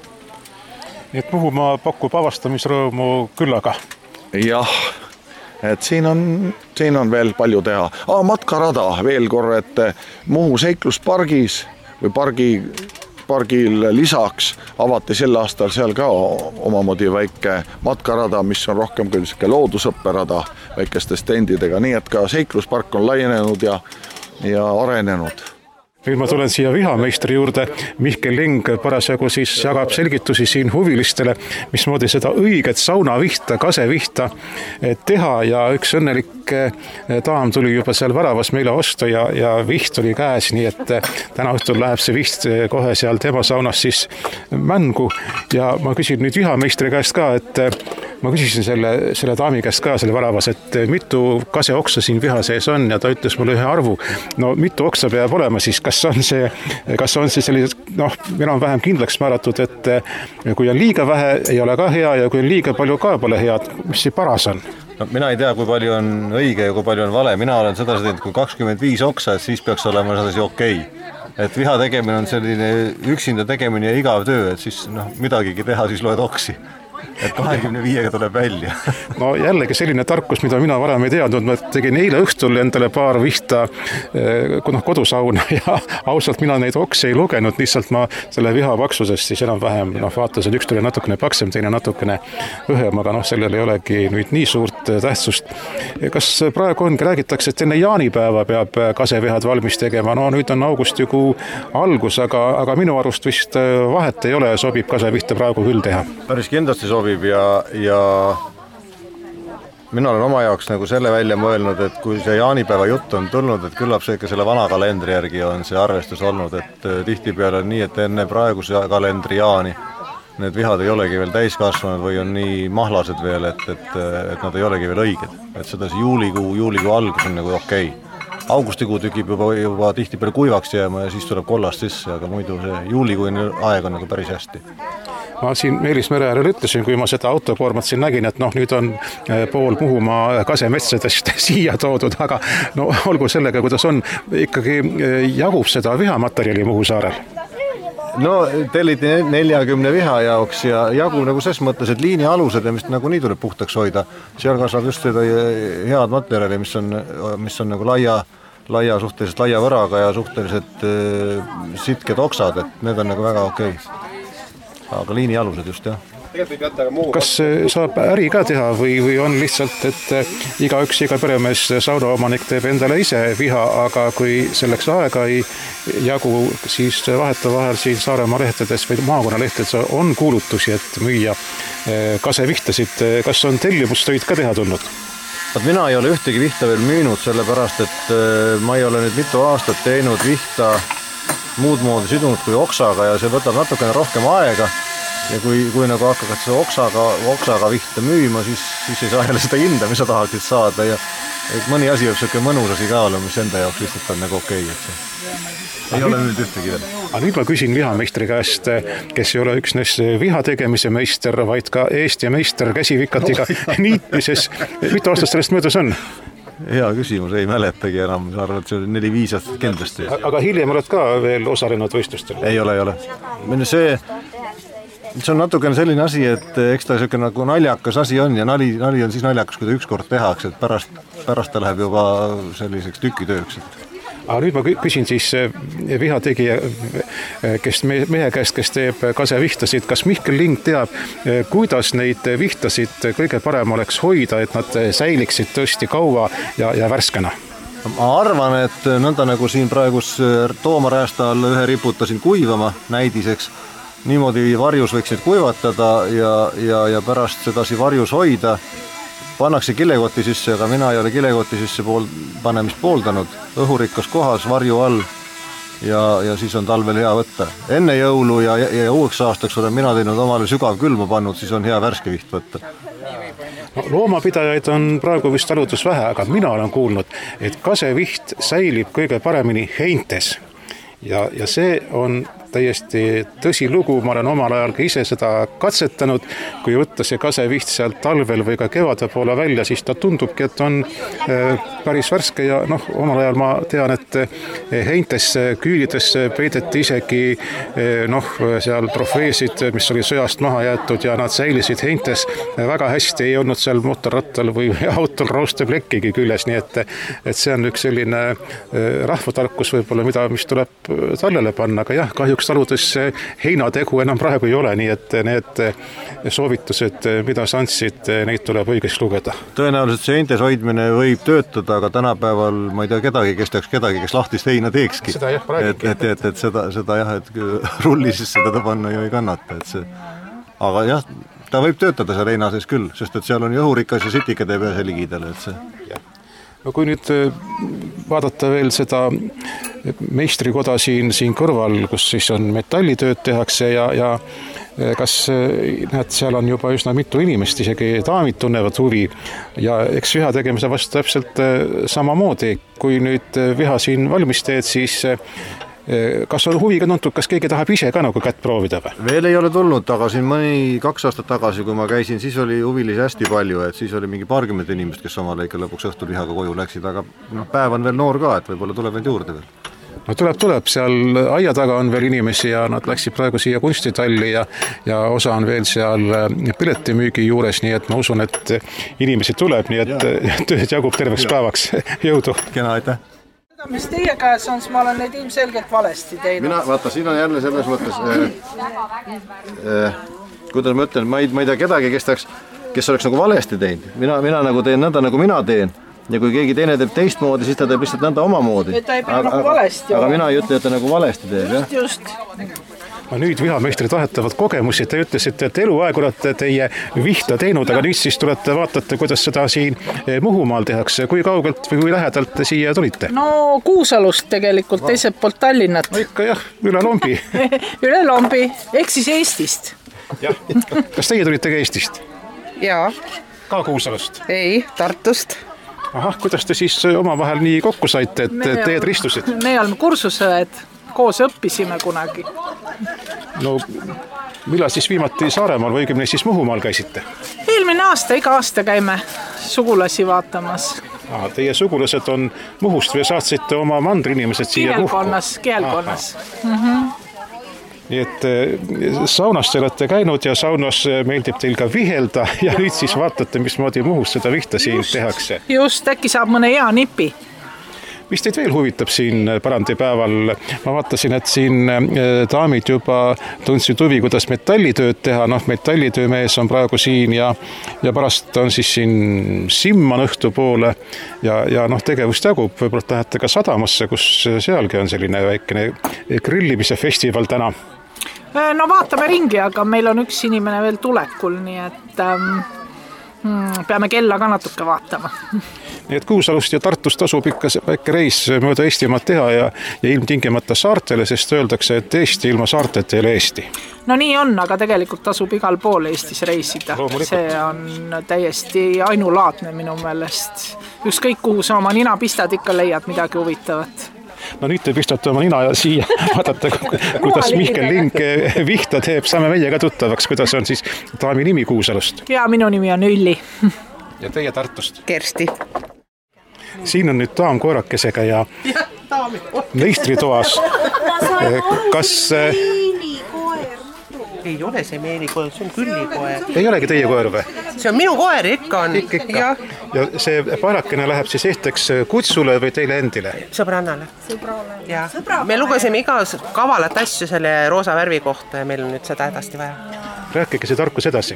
Nii et Muhumaa pakub avastamisrõõmu küllaga. Jah, et siin on, siin on veel palju teha. Aa, matkarada veel korra, et Muhu seikluspargis või pargi pargil lisaks avati sel aastal seal ka omamoodi väike matkarada, mis on rohkem küll loodusõpperada väikeste stendidega, nii et ka seikluspark on laienenud ja, ja arenenud. Nüüd ma tulen siia vihameistri juurde. Mihkel Ling parasjagu siis jagab selgitusi siin huvilistele, mismoodi seda õiget saunavihta, kasevihta teha ja üks õnnelik daam tuli juba seal väravas meile osta ja, ja viht oli käes, nii et täna õhtul läheb see viht kohe seal tema saunas siis mängu ja ma küsin nüüd vihameistri käest ka, et ma küsisin selle, selle daami käest ka selle väravas, et mitu kaseoksa siin viha sees on ja ta ütles mulle ühe arvu. No mitu oksa peab olema siis, kas on see, kas on see sellised, noh, meil on vähem kindlaks määratud, et kui on liiga vähe, ei ole ka hea ja kui on liiga palju ka pole head, mis see paras on? No, mina ei tea, kui palju on õige ja kui palju on vale. Mina olen seda teinud, kui kakskümmend viis oksa, et siis peaks olema sedasi okei. Et viha tegemine on selline üksinda tegemine ja igav töö, et siis noh, midagigi teha, siis loed oksi. Et kahekümne viiega tuleb välja. No jällegi selline tarkus, mida mina varem ei teadnud. Ma tegin eile õhtul endale paar vihta noh, kodusauna ja ausalt mina neid okse ei lugenud, lihtsalt ma selle viha paksusest siis enam vähem noh, vaatasin, üks tuli natukene paksem, teine natukene õhem, aga noh, sellel ei olegi nüüd nii suurt tähtsust. Kas praegu ongi, räägitakse, et enne jaanipäeva peab kasevihad valmis tegema, no nüüd on augustikuu algus, aga, aga minu arust vist vahet ei ole, sobib kasevihta praegu küll teha. Päris kindlasti sobib ja, ja mina olen oma jaoks nagu selle välja mõelnud, et kui see jaanipäeva jutt on tulnud, et küllap see ikka selle vana kalendri järgi on see arvestus olnud, et tihtipeale on nii, et enne praeguse kalendri jaani need vihad ei olegi veel täiskasvanud või on nii mahlased veel, et, et, et nad ei olegi veel õiged. Et seda see juulikuu, juulikuu algus on nagu okei. Augustikuu tükib juba, juba tihtipeale kuivaks jääma ja siis tuleb kollast sisse, aga muidu see juulikuine aeg on nagu päris hästi. Ma siin Meelis Mereäärel ütlesin, kui ma seda autokoormat siin nägin, et noh, nüüd on pool Muhumaa kasemetsadest siia toodud, aga no olgu sellega, kuidas on, ikkagi jagub seda vihamaterjali Muhu saarel? no telliti neljakümne viha jaoks ja jagu nagu ses mõttes, et liini alused ja mis nagu nii tuleb puhtaks hoida. Seal kasvab just seda head materjali, mis on, mis on nagu laia, laia, suhteliselt laia võraga ja suhteliselt äh, sitked oksad, et need on nagu väga okei. Aga liini alused just, jah. Kas saab äri ka teha või, või on lihtsalt, et iga üks, iga peremees, saunaomanik teeb endale ise viha, aga kui selleks aega ei jagu, siis vaheta vahel siin Saaremaa lehtedes või maakonna lehtedes on kuulutusi, et müüa kasevihtasid. Kas on tellimustöid ka teha tulnud? Mina ei ole ühtegi vihta veel müünud, sellepärast, et ma ei ole nüüd mitu aastat teinud vihta muud moodi sidunud kui oksaga ja see võtab natukene rohkem aega. Ja kui, kui nagu hakkad seda oksaga, oksaga vihta müüma, siis, siis ei saa jälle seda hinda, mis sa tahaksid saada ja mõni asi võib selline mõnus asi ka olla, mis enda jaoks lihtsalt on nagu okei, et see ei ole nüüd ühtegi veel. Aga nüüd ma küsin vihameistri käest, kes ei ole üksnes viha tegemise meister, vaid ka Eesti meister käsivikatiga niitmises. Mitu aastast sellest möödas on? Hea küsimus, ei mäletagi enam, ma arvan, et see oli neli-viis aastat kindlasti. Aga hiljem oled ka veel osalenud võistlustel? Ei ole, ei ole. See, see on natukene selline asi, et eks ta selline nagu naljakas asi on ja nali, nali on siis naljakas, kui ta ükskord tehakse, et pärast, pärast ta läheb juba selliseks tükitööks. Aga nüüd ma küsin siis vihategija, kes mehe käest, kes teeb kasevihtasid, kas Mihkel Ling teab, kuidas neid vihtasid kõige parem oleks hoida, et nad säiliksid tõesti kaua ja, ja värskena? Ma arvan, et nõnda nagu siin praegus Toomaräästa all ühe riputasin kuivama näidiseks, niimoodi varjus võiks neid kuivatada ja, ja, ja pärast sedasi varjus hoida. Pannakse kilekoti sisse, aga mina ei ole kilekoti sisse pool, panemist pooldanud. Õhurikkas kohas, varju all ja, ja siis on talvel hea võtta. Enne jõulu ja, ja, ja uueks aastaks olen mina teinud omale sügav külma pannud, siis on hea värske viht võtta. No, loomapidajaid on praegu vist taludes vähe, aga mina olen kuulnud, et kaseviht säilib kõige paremini heintes. Ja, ja see on täiesti tõsi lugu, ma olen omal ajal ka ise seda katsetanud, kui võtta see kaseviht sealt talvel või ka kevade poole välja, siis ta tundubki, et on päris värske ja noh, omal ajal ma tean, et heintesse, küülidesse peideti isegi noh, seal trofeesid, mis oli sõjast maha jäetud ja nad säilisid heintes väga hästi, ei olnud seal motorrattal või autol roosteplekigi küljes, nii et, et see on üks selline rahvatarkus võib-olla, mida, mis tuleb tallele panna, aga jah, kahjuks taludes heinategu enam praegu ei ole, nii et need soovitused, mida sa andsid, neid tuleb õigeks lugeda. Tõenäoliselt see heintes hoidmine võib töötada, aga tänapäeval ma ei tea kedagi, kes teaks kedagi, kes lahtist heina teekski. Seda jah, et, et, et, et seda, seda jah, et rulli sisse teda panna ju ei kannata. Et see. Aga jah, ta võib töötada seal heina sees küll, sest et seal on õhurikas ja sitikad ei pea see ligidele. Et see. Ja. No kui nüüd vaadata veel seda meistrikoda siin, siin kõrval, kus siis on metallitööd tehakse ja, ja kas näed, seal on juba üsna mitu inimest, isegi daamid tunnevad huvi ja eks viha tegemise vastu täpselt samamoodi. Kui nüüd viha siin valmis teed, siis kas on huviga tuntud, kas keegi tahab ise ka nagu kätt proovida või? Veel ei ole tulnud, aga siin mõni kaks aastat tagasi, kui ma käisin, siis oli huvilisi hästi palju, et siis oli mingi paarkümmend inimest, kes omale ikka lõpuks õhtul vihaga koju läksid, aga no, päev on veel noor ka, et võib-olla tuleb end juurde veel. No tuleb, tuleb, seal aia taga on veel inimesi ja nad läksid praegu siia kunstitalli ja, ja osa on veel seal piletimüügi juures, nii et ma usun, et inimesi tuleb, nii et ja. Tööd jagub terveks ja. Päevaks. Jõudu! Kena, aitäh! Mis teie käes on, siis ma olen neid ilmselgelt valesti teinud. Mina, vaata, siin on jälle selles mõttes, äh, äh, kuidas ma ütlen, ma ei, ma ei tea kedagi, kes, taks, kes oleks nagu valesti teinud. Mina, mina nagu teen nõnda, nagu mina teen. Ja kui keegi teine teeb teistmoodi, siis ta teeb lihtsalt nõnda omamoodi. Et ta ei pea aga, nagu valesti. Aga mina ei ütle, et ta nagu valesti teeb. Just, jah? Just. No nüüd vihameistrid vahetavad kogemusi, te ütlesite, et eluaeg olete teie vihta teinud, aga nüüd siis tulete, vaatate, kuidas seda siin Muhumaal tehakse. Kui kaugelt või kui lähedalt te siia tulite? No Kuusalust tegelikult, teiselt poolt Tallinnat. No ikka jah, üle Lombi. Üle Lombi, ehk siis Eestist. Jah. Kas teie tulite ka Eestist? Jaa. Ka Kuusalust? Ei, Tartust. Ahah, kuidas te siis omavahel nii kokku saite, et me teed ristusid? Me oleme kursusõed, koos õppisime kunagi. No, millal siis viimati Saaremaal või õigemini siis Muhumaal käisite? Eelmine aasta, iga aasta käime sugulasi vaatamas. Ah, teie sugulased on Muhust või saatsite oma mandri inimesed siia Kielkonnas, Kielkonnas. Mm-hmm. nii et saunas te olete käinud ja saunas meeldib teil ka vihelda ja nüüd siis vaatate, mismoodi Muhus seda vihta siin just, tehakse. Just, äkki saab mõne hea nipi. Mis teid veel huvitab siin pärandipäeval? Ma vaatasin, et siin daamid juba tundsid huvi, kuidas metallitööd teha. Noh, metallitöömees on praegu siin ja, ja pärast on siis siin Simman õhtu poole ja, ja noh, tegevust jagub. Võib-olla tahate ka Sadamasse, kus sealgi on selline väikene grillimise festival täna. No vaatame ringi, aga meil on üks inimene veel tulekul, nii et ähm, peame kella ka natuke vaatama. Nii et Kuusalust ja Tartust tasub ikka väike reis mööda Eestimaad teha ja, ja ilmtingimata saartele, sest öeldakse, et Eesti ilma saarteta ei ole Eesti. No nii on, aga tegelikult tasub igal pool Eestis reisida. See on täiesti ainulaadne minu meelest. Ükskõik kuhu sa oma nina pistad, ikka leiad midagi huvitavat. No nüüd te pistate oma nina ja siia vaadata, kuidas Mihkel Link vihta teeb. Saame meie ka tuttavaks, kuidas on siis daami nimi Kuusalust. Ja minu nimi on Ülli. Ja teie Tartust? Kersti. Siin on nüüd daam koerakesega ja meistritoas. Kas... Ei ole see meeni koer, see on Külli koer. Ei olegi teie koer või? See on minu koer, ikka on. Ikka, ikka. Ja, ja see paelakene läheb siis ehteks kutsule või teile endile? Sõbrannale. Ja. Me lugesime igas kavalat asju selle roosa värvi kohta ja meil on nüüd seda hädasti vaja. Rääkige see tarkus edasi.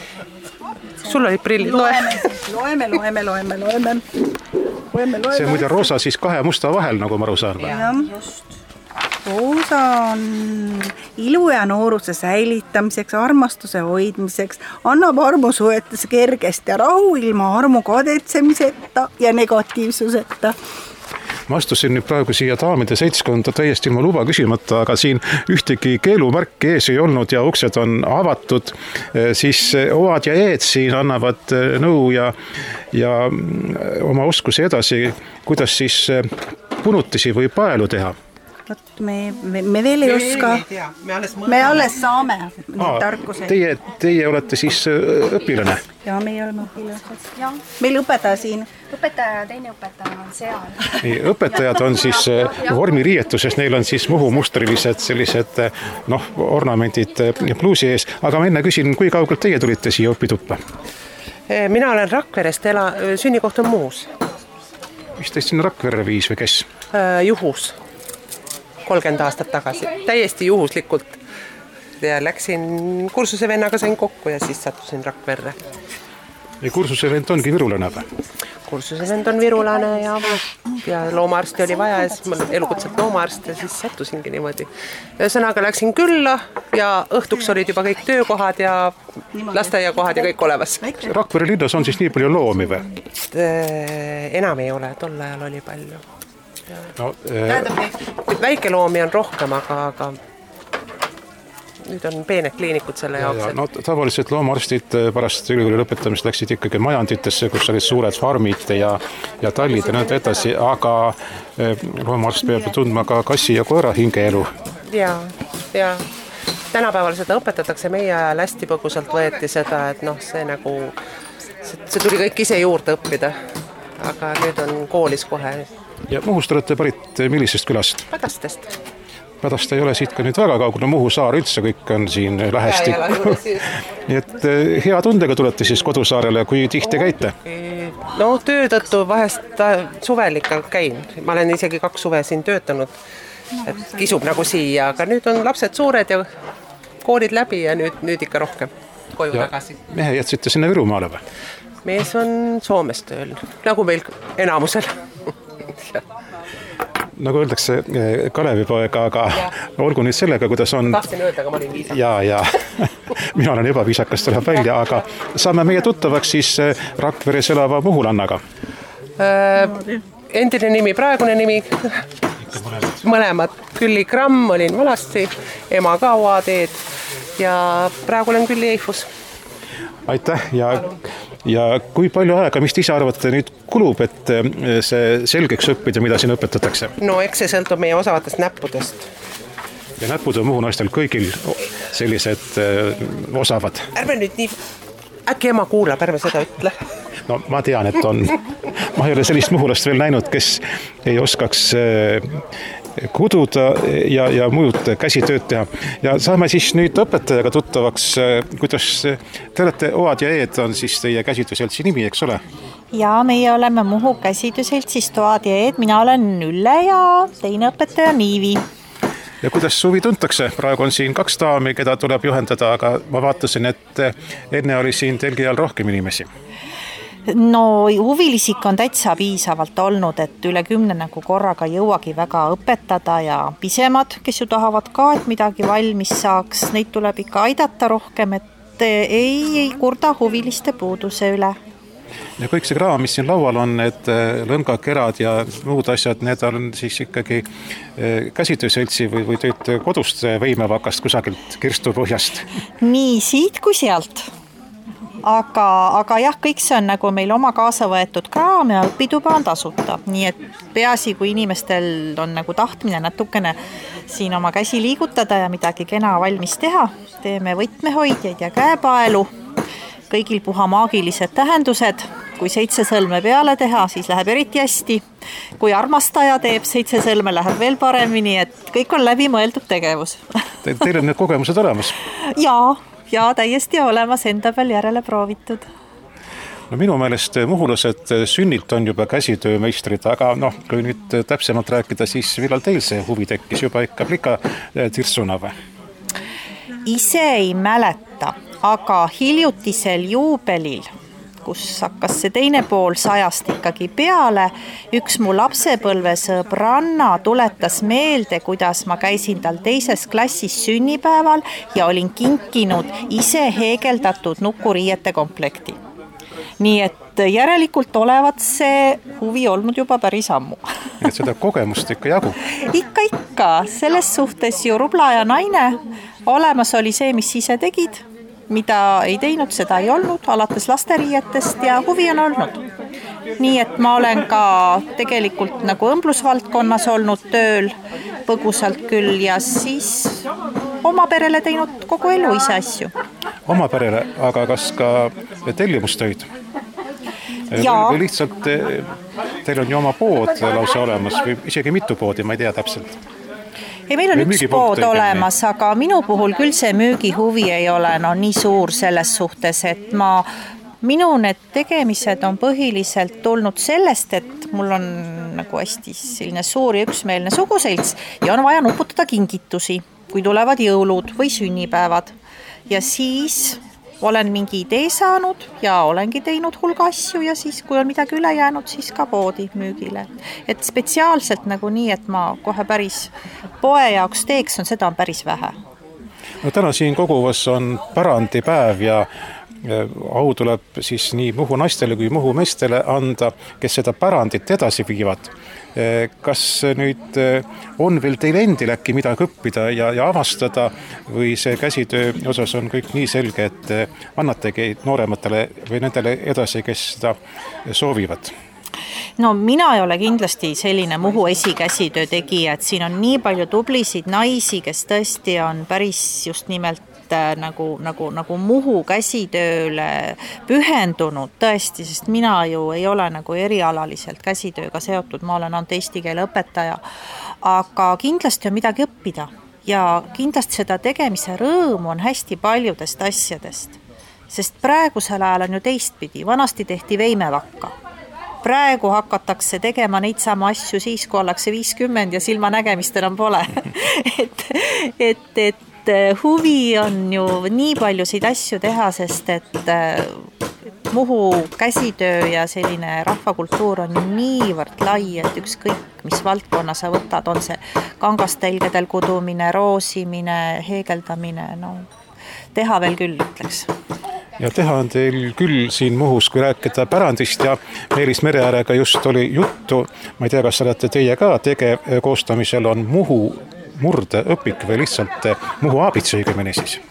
Sul olid prillid. Loeme, loeme, loeme, loeme, loeme. loeme, loeme. See on muide roosa siis kahe musta vahel, nagu ma aru saan. Ja, just. Roosa on ilu ja nooruse säilitamiseks, armastuse hoidmiseks, annab armu suhetes kergesti ja rahu ilma armu kadetsemiseta ja negatiivsuseta. Ma astusin nüüd praegu siia daamide seltskonda täiesti ilma luba küsimata, aga siin ühtegi keelumärki ees ei olnud ja uksed on avatud. Siis oad ja eed siin annavad nõu ja, ja oma oskusi edasi, kuidas siis punutisi või paelu teha. Me, me, me veel ei oska. Me alles, me alles saame Aa, tarkuseid. Teie, teie olete siis õpilane? Ja, meie oleme õpilased. Meil õpetaja siin. Õpetaja, teine õpetaja on seal. Nii, õpetajad on siis vormiriietuses, neil on siis muhumustrilised sellised noh, ornamendid ja pluusi ees. Aga ma enne küsin, kui kaugelt teie tulite siia õpituppa? Mina olen Rakverest, ela, sünnikoht on Muhus. Mis teist sinna Rakverre viis või kes? Juhus. kolmkümmend aastat tagasi, täiesti juhuslikult ja läksin kursuse vennaga sain kokku ja siis sattusin Rakverre. Ja kursuse vend ongi virulane või? Kursuse vend on virulane ja, ja loomaarsti oli vaja ja siis ma elukutselt loomaarst ja siis sattusingi niimoodi. Ühesõnaga läksin külla ja õhtuks olid juba kõik töökohad ja lasteaiakohad ja kõik olemas. Rakvere linnas on siis nii palju loomi või? Enam ei ole, tol ajal oli palju. No, äh... väike loomi on rohkem, aga, aga nüüd on peened kliinikud selle jaoks. Ja, no, tavaliselt loomaarstid pärast ülikooli lõpetamist läksid ikkagi majanditesse, kus olid suured farmid ja, ja tallid ja nõnda edasi, aga loomaarst peab tundma ka kassi ja koera hingeelu. Ja, ja tänapäeval seda õpetatakse, meie ajal hästi põgusalt võeti seda, et noh, see nagu, see tuli kõik ise juurde õppida, aga nüüd on koolis kohe. Ja Muhust olete pärit millisest külast? Pädastest. Pädast ei ole siit ka nüüd väga kaugel, no Muhu saar üldse kõik on siin lähestikku. Nii et hea tundega tulete siis kodusaarele, kui tihti käite? No töö tõttu vahest suvel ikka käin. Ma olen isegi kaks suve siin töötanud, et kisub nagu siia, aga nüüd on lapsed suured ja koolid läbi ja nüüd, nüüd ikka rohkem koju ja tagasi. Mehe jätsite sinna Virumaale või? Mees on Soomes tööl, nagu meil enamusel. Nagu öeldakse Kalevipoega, aga ja. Olgu nüüd sellega, kuidas on... Tahtsin öelda, aga ma olin viisakas. Ja, ja. Mina olen ebaviisakas, tuleb välja, aga saame meie tuttavaks siis Rakveres elava muhulannaga. Äh, endine nimi, praegune nimi. Mõlemad. Külli Gramm olin valasti, ema ka O A D-d ja praegu olen Külli Eifus. Aitäh ja... Ja kui palju aega, mis te ise arvate nüüd kulub, et see selgeks õppida, mida siin õpetatakse? No eks see sõltub meie osavatest näppudest. Ja näpud on Muhu naistel kõigil sellised osavad. Ärme nüüd nii, äkki ema kuulab, ärme seda ütle. No ma tean, et on. Ma ei ole sellist muhulast veel näinud, kes ei oskaks kududa ja, ja muud käsitööd teha. Ja saame siis nüüd õpetajaga tuttavaks, kuidas te olete Oad ja Eed on siis teie käsitööseltsi nimi, eks ole? Ja meie oleme Muhu käsitööseltsist Oad ja Eed, mina olen Ülle ja teine õpetaja Niivi. Ja kuidas suvi tuntakse? Praegu on siin kaks daami, keda tuleb juhendada, aga ma vaatasin, et enne oli siin telgi all rohkem inimesi. No huvilisik on täitsa piisavalt olnud, et üle kümne nagu korraga jõuagi väga õpetada ja pisemad, kes ju tahavad ka, et midagi valmis saaks, neid tuleb ikka aidata rohkem, et ei, ei kurda huviliste puuduse üle. Ja kõik see kraam, mis siin laual on, need lõngakerad ja muud asjad, need on siis ikkagi käsitööseltsi või, või tööd kodust võimevakast kusagilt kirstupõhjast? Nii siit kui sealt. Aga, aga jah, kõik see on nagu meil oma kaasa võetud kraam ja õpituba on tasuta. Nii et peaasi, kui inimestel on nagu tahtmine natukene siin oma käsi liigutada ja midagi kena valmis teha, teeme võtmehoidjaid ja käepaelu. Kõigil puha maagilised tähendused, kui seitse sõlme peale teha, siis läheb eriti hästi. Kui armastaja teeb seitse sõlme, läheb veel paremini, et kõik on läbi mõeldud tegevus. Te, teil on need kogemused olemas? Jaa, ja täiesti olemas, enda peal järele proovitud. No minu meelest muhulased sünnilt on juba käsitöömeistrid, aga noh, kui nüüd täpsemalt rääkida, siis millal teil see huvi tekkis juba ikka plika tirsuna või? Ise ei mäleta, aga hiljutisel juubelil, kus hakkas see teine pool sajast ikkagi peale, üks mu lapsepõlvesõbranna tuletas meelde, kuidas ma käisin tal teises klassis sünnipäeval ja olin kinkinud ise heegeldatud nukuriiete komplekti. Nii et järelikult olevat see huvi olnud juba päris ammu. Et seda kogemust ikka jagu? Ikka, ikka. Selles suhtes ju rubla ja naine olemas oli see, mis ise tegid, mida ei teinud, seda ei olnud, alates lasteriietest ja huvi on olnud. Nii et ma olen ka tegelikult nagu õmblusvaldkonnas olnud tööl põgusalt küll ja siis oma perele teinud kogu elu ise asju. Oma perele, aga kas ka tellimustöid? Jaa. Või lihtsalt teil on ju oma pood lausa olemas või isegi mitu poodi, ma ei tea täpselt. Ei, meil on üks pood olemas, aga minu puhul küll see müügihuvi ei ole no, nii suur selles suhtes, et ma, minu need tegemised on põhiliselt tulnud sellest, et mul on nagu hästi selline suur ja üksmeelne suguselts ja on vaja nuputada kingitusi, kui tulevad jõulud või sünnipäevad. Ja siis olen mingi idee saanud ja olengi teinud hulga asju ja siis, kui on midagi üle jäänud, siis ka poodi müügile. Et spetsiaalselt nagu nii, et ma kohe päris poe jaoks teeks, on seda on päris vähe. No täna siin koguvas on pärandipäev ja au tuleb siis nii Muhu naistele kui Muhu meestele anda, kes seda pärandit edasi viivad. Kas nüüd on veel teil endil äkki midagi õppida ja, ja avastada või see käsitöö osas on kõik nii selge, et annategi noorematele või nendele edasi, kes seda soovivad? No mina ei ole kindlasti selline Muhu esikäsitöö tegija, et siin on nii palju tublisid naisi, kes tõesti on päris just nimelt nagu, nagu, nagu Muhu käsitööle pühendunud tõesti, sest mina ju ei ole nagu erialaliselt käsitööga seotud, ma olen olnud eesti keele õpetaja, aga kindlasti on midagi õppida ja kindlasti seda tegemise rõõmu on hästi paljudest asjadest, sest praegusel ajal on ju teistpidi, vanasti tehti veimevakka. Praegu hakatakse tegema neid sama asju siis, kui ollakse viiskümmend ja silma nägemist enam pole. et, et, et huvi on ju nii paljusid asju teha, sest et Muhu käsitöö ja selline rahvakultuur on ju niivõrd lai, et ükskõik mis valdkonna sa võtad, on see kangastelgedel kudumine, roosimine, heegeldamine, no teha veel küll, ütleks. Ja teha on teil küll siin Muhus, kui rääkida pärandist ja Meelis Mereäärega just oli juttu, ma ei tea, kas olete teie ka tegev koostamisel on Muhu murdeõpik või lihtsalt Muhu aabits õigemini siis?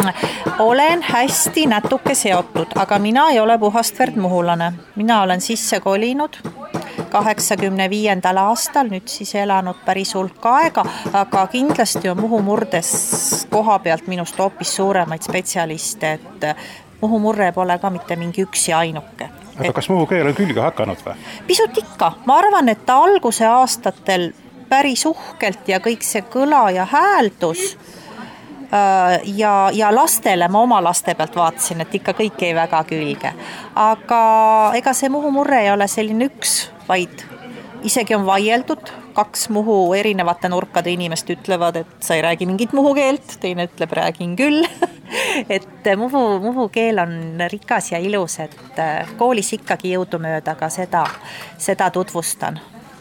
Olen hästi natuke seotud, aga mina ei ole puhastverd muhulane. Mina olen sisse kolinud kaheksakümne viiendal aastal, nüüd siis elanud päris hulk aega, aga kindlasti on Muhu murdes koha pealt minust hoopis suuremaid spetsialiste, et Muhu murre pole ka mitte mingi üks ja ainuke. Aga kas Muhu keel on külge hakanud või? Pisut ikka. Ma arvan, et ta alguse aastatel päris uhkelt ja kõik see kõla ja hääldus ja, ja lastele ma oma laste pealt vaatasin, et ikka kõik ei väga külge. Aga ega see Muhu murre ei ole selline üks, vaid isegi on vaieldud, kaks Muhu erinevate nurkade inimest ütlevad, et sa ei räägi mingit Muhu keelt, teine ütleb, räägin küll. Et Muhu, Muhu keel on rikas ja ilus, et koolis ikkagi jõudumööda ka seda, seda tutvustan.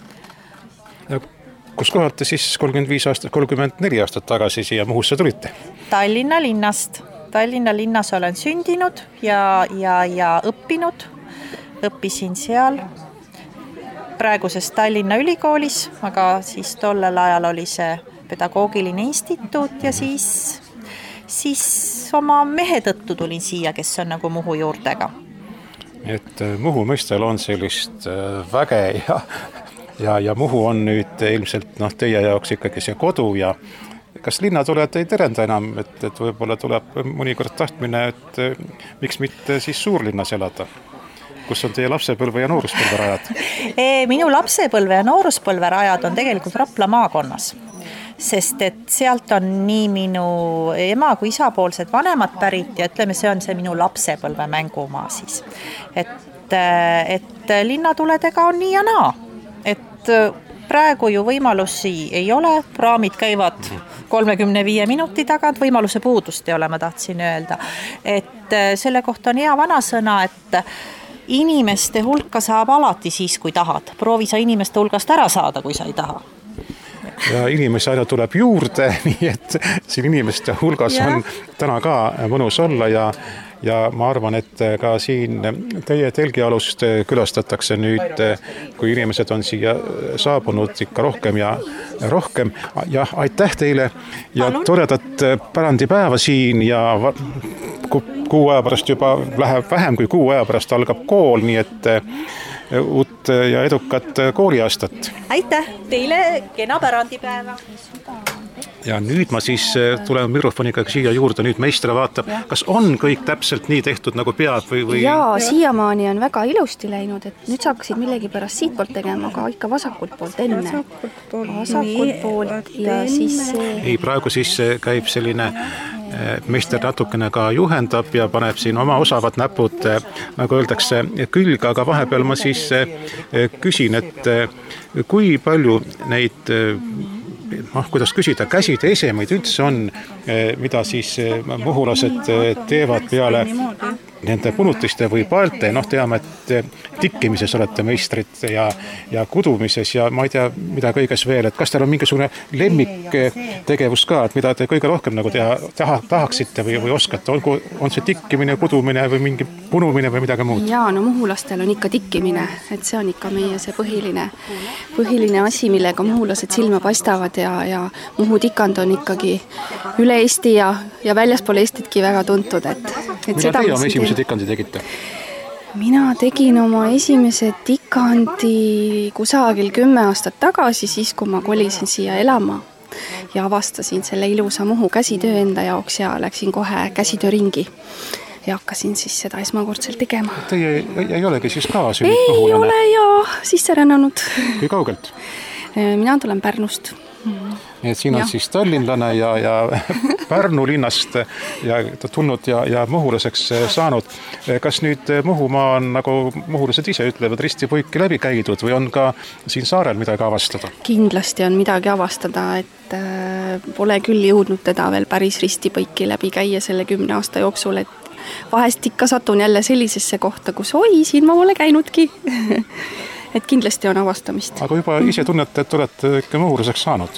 Kus kohalt te siis kolmkümmend viis aastat, kolmkümmend neli aastat tagasi siia Muhusse tulite? Tallinna linnast. Tallinna linnas olen sündinud ja, ja, ja õppinud. Õppisin seal praeguses Tallinna ülikoolis, aga siis tollel ajal oli see pedagoogiline instituut ja siis, siis oma mehe tõttu tulin siia, kes on nagu Muhu juurtega. Et Muhu mõistel on sellist väge ja Ja, ja Muhu on nüüd ilmselt noh, teie jaoks ikkagi see kodu ja kas linnatulejad ei terenda enam, et, et võib-olla tuleb mõnikord tahtmine, et miks mitte siis suurlinnas elada? Kus on teie lapsepõlve ja nooruspõlve rajad? Minu lapsepõlve ja nooruspõlve rajad on tegelikult Rapla maakonnas, sest et sealt on nii minu ema kui isapoolsed vanemad pärit ja ütleme, see on see minu lapsepõlve mängumaa siis. Et, et linnatuledega on nii ja naa. Et praegu ju võimalusi ei ole, raamid käivad kolmekümne viie minuti tagant, võimaluse puudust ei ole, ma tahtsin öelda. Et selle kohta on hea vanasõna, et inimeste hulka saab alati siis, kui tahad. Proovi sa inimeste hulgast ära saada, kui sa ei taha. Ja inimesi aina tuleb juurde, nii et siin inimeste hulgas ja. On täna ka mõnus olla ja Ja ma arvan, et ka siin teie telgialust külastatakse nüüd, kui inimesed on siia saabunud ikka rohkem ja rohkem. Ja aitäh teile ja toredat pärandipäeva siin ja kuu aja pärast juba läheb vähem kui kuu aja pärast algab kool, nii et uut ja edukat kooliaastat. Aitäh teile, kena pärandipäeva. Ja nüüd ma siis tulen mikrofoniga siia juurde, nüüd meistra vaatab, kas on kõik täpselt nii tehtud nagu peab või... või... Jaa, siiamaani on väga ilusti läinud, et nüüd sa hakkasid millegi pärast siit poolt tegema, aga ikka vasakult poolt enne. Vasakult poolt ja siis... Ei, praegu siis käib selline... Meister natukene ka juhendab ja paneb siin oma osavad näpud, nagu öeldakse, külga, aga vahepeal ma siis küsin, et kui palju neid, noh, kuidas küsida, käside esemeid üldse on, mida siis muhulased teevad peale nende punutiste või paelte, noh teame, et tikkimises olete meistrid ja, ja kudumises ja ma ei tea, mida kõiges veel, et kas teil on mingisugune lemmiktegevus ka, et mida te kõige rohkem nagu teha, taha, tahaksite või, või oskate, on, on see tikkimine, kudumine või mingi punumine või midagi muud? Jaa, no muhulastel on ikka tikkimine, et see on ikka meie see põhiline, põhiline asi, millega muhulased silma paistavad ja, ja Muhu tikand on ikkagi üle Eesti ja, ja väljaspool Eestitki väga tuntud, et, et mida teie oma esimese tikandi tegite? Mina tegin oma esimese tikandi kusagil kümme aastat tagasi, siis kui ma kolisin siia elama ja avastasin selle ilusa Muhu käsitöö enda jaoks ja läksin kohe käsitööringi ja hakkasin siis seda esmakordselt tegema. Teie ei olegi siis ka sünnud ei muhulane? Ei ole ja sisse rännanud. Kui kaugelt? Mina tulen Pärnust. Nii et siin on ja. Siis tallinlane ja, ja Pärnu linnast ja tulnud ja, ja muhulaseks saanud. Kas nüüd Muhumaa on, nagu muhulased ise ütlevad, ristipuiki läbi käidud või on ka siin saarel midagi avastada? Kindlasti on midagi avastada, et äh, pole küll jõudnud teda veel päris ristipõiki läbi käia selle kümne aasta jooksul, et vahest ikka satun jälle sellisesse kohta, kus oi, siin ma pole käinudki. Et kindlasti on avastamist. Aga juba ise tunnete, et olete ikka muhulaseks saanud?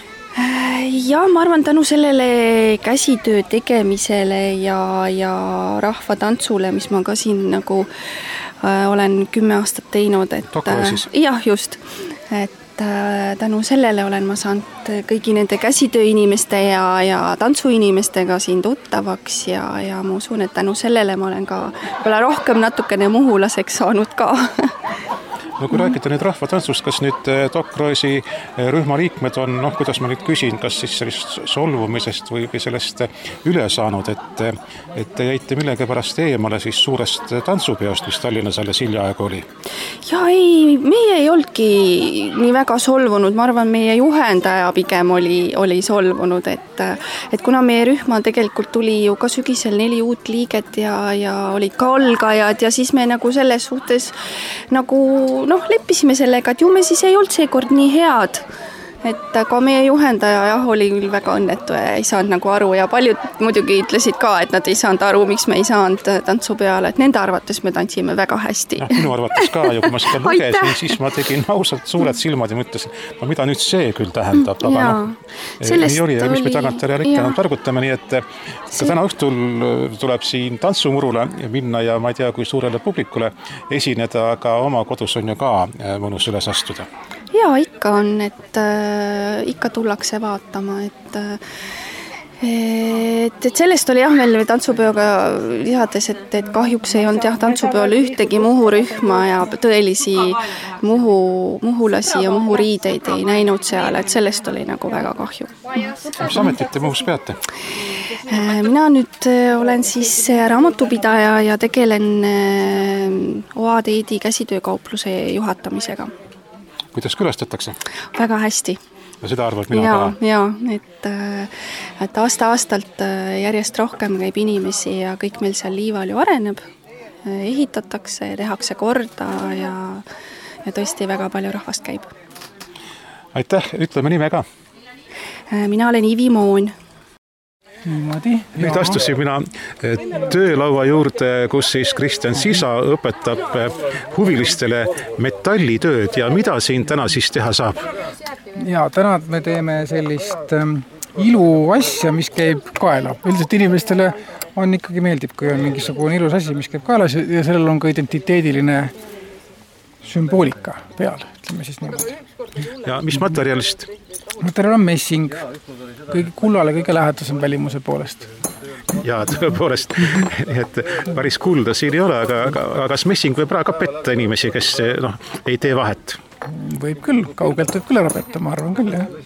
Ja ma arvan tänu sellele käsitöö tegemisele ja, ja rahvatantsule, mis ma ka siin nagu äh, olen kümme aastat teinud. Et, Tokoesis? Äh, jah, just. Et äh, tänu sellele olen ma saanud kõigi nende käsitöö inimeste ja, ja tantsuinimestega siin tuttavaks ja, ja ma usun, et tänu sellele ma olen ka rohkem natukene muhulaseks saanud ka. no kui rääkida nüüd rahvatantsust, kas nüüd Dokk Roisi rühma liikmed on, noh, kuidas ma nüüd küsin, kas siis sellist solvumisest või, või sellest üle saanud, et, et te jäite millegipärast eemale siis suurest tantsupeost, mis Tallinnas alles hiljaaegu oli? Ja ei, meie ei olnudki nii väga solvunud, ma arvan, meie juhendaja pigem oli, oli solvunud, et, et kuna meie rühma tegelikult tuli ju ka sügisel neli uut liiget ja, ja olid ka algajad ja siis me nagu selles suhtes nagu noh, leppisime sellega, et ju me siis ei olnud seekord nii head. Et ka meie juhendaja jah, oli küll väga õnnetu ja ei saanud nagu aru ja paljud muidugi ütlesid ka, et nad ei saanud aru, miks me ei saanud tantsu peale, et nende arvates me tantsime väga hästi. Ja, minu arvates ka ja kui ma seda lugesin, siis ma tegin ausalt suured silmad ja mõtlesin, no mida nüüd see küll tähendab, aga noh, nii oli ja mis me tagantjärjel ikka targutame, nii et ka see... täna õhtul tuleb siin tantsumurule minna ja ma ei tea, kui suurele publikule esineda, aga oma kodus on ju ka mõnus üles astuda. Ja ikka on, et äh, ikka tullakse vaatama, et, et, et sellest oli jah meil tantsupeoga lisades, et, et kahjuks ei olnud jah tantsupeol ühtegi muhurühma ja tõelisi muhu, muhulasi ja muhuriideid ei näinud seal, et sellest oli nagu väga kahju. Mis ametit te muhus peate? Mina nüüd olen siis raamatupidaja ja tegelen O A D E-di käsitöökaupluse juhatamisega. Kuidas külastatakse? Väga hästi. Ja seda arvalt mina ja, ka? Ja, et, et aasta-aastalt järjest rohkem käib inimesi ja kõik meil seal liival ju areneb, ehitatakse, tehakse korda ja, ja tõesti väga palju rahvast käib. Aitäh, ütleme nime ka. Mina olen Ivi Moon. Nüüd astusin mina töölaua juurde, kus siis Kristjan Sisa õpetab huvilistele metallitööd ja mida siin täna siis teha saab? Ja täna me teeme sellist ilu asja, mis käib kaela. Üldiselt inimestele on ikkagi meeldib, kui on mingisugune ilus asi, mis käib kaelas ja sellel on ka identiteediline sümboolika peal, ütleme siis niimoodi. Ja mis materjalist? Materjal on messing, kõige kullale kõige lähedasem välimuse poolest. Ja tõepoolest, et päris kulda siin ei ole, aga, aga, aga kas messing võib ka petta inimesi, kes noh, ei tee vahet? Võib küll, kaugelt võib küll ära petta, ma arvan küll, jah.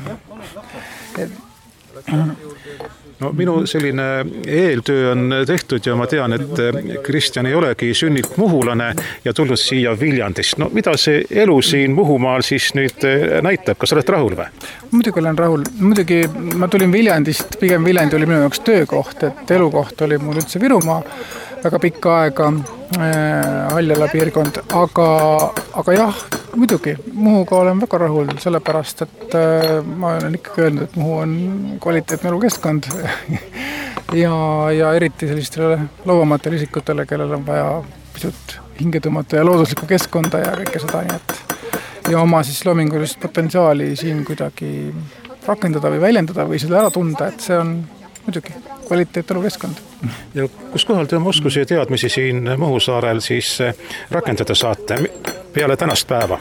No minu selline eeltöö on tehtud ja ma tean, et Kristjan ei olegi sünnilt muhulane ja tulnud siia Viljandist. No mida see elu siin Muhumaal siis nüüd näitab? Kas oled rahul või? Muidugi olen rahul. Muidugi ma tulin Viljandist, pigem Viljandi oli minu jaoks töökoht, et elukoht oli mul üldse Virumaa väga pikka aega äh, Haljala piirkond, aga, aga jah, muidugi Muhuga olen väga rahul, sellepärast, et äh, ma olen ikkagi öelnud, et Muhu on kvaliteetne elukeskkond ja, ja eriti sellistele lauvamatele isikutele, kellel on vaja pisut hinge tõmmata ja looduslikku keskkonda ja kõike seda, nii et ja oma siis loomingulist potentsiaali siin kuidagi rakendada või väljendada või seda ära tunda, et see on muidugi kvaliteet elukeskkond. Ja kus kohal te oma oskusi ja teadmisi siin Muhu saarel siis rakendada saate peale tänast päeva?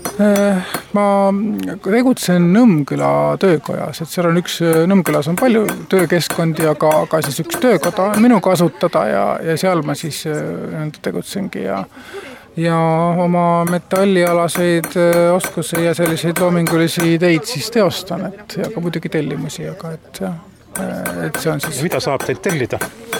Ma tegutsen Nõmmküla töökojas, et seal on üks, Nõmmkülas on palju töökeskkondi, aga, aga siis üks töökoda on minu kasutada ja, ja seal ma siis tegutsengi ja ja oma metallialaseid oskusi ja selliseid loomingulisi ideid siis teostan, et ja ka muidugi tellimusi, aga et jah, et see on siis... Mida saab teilt tellida?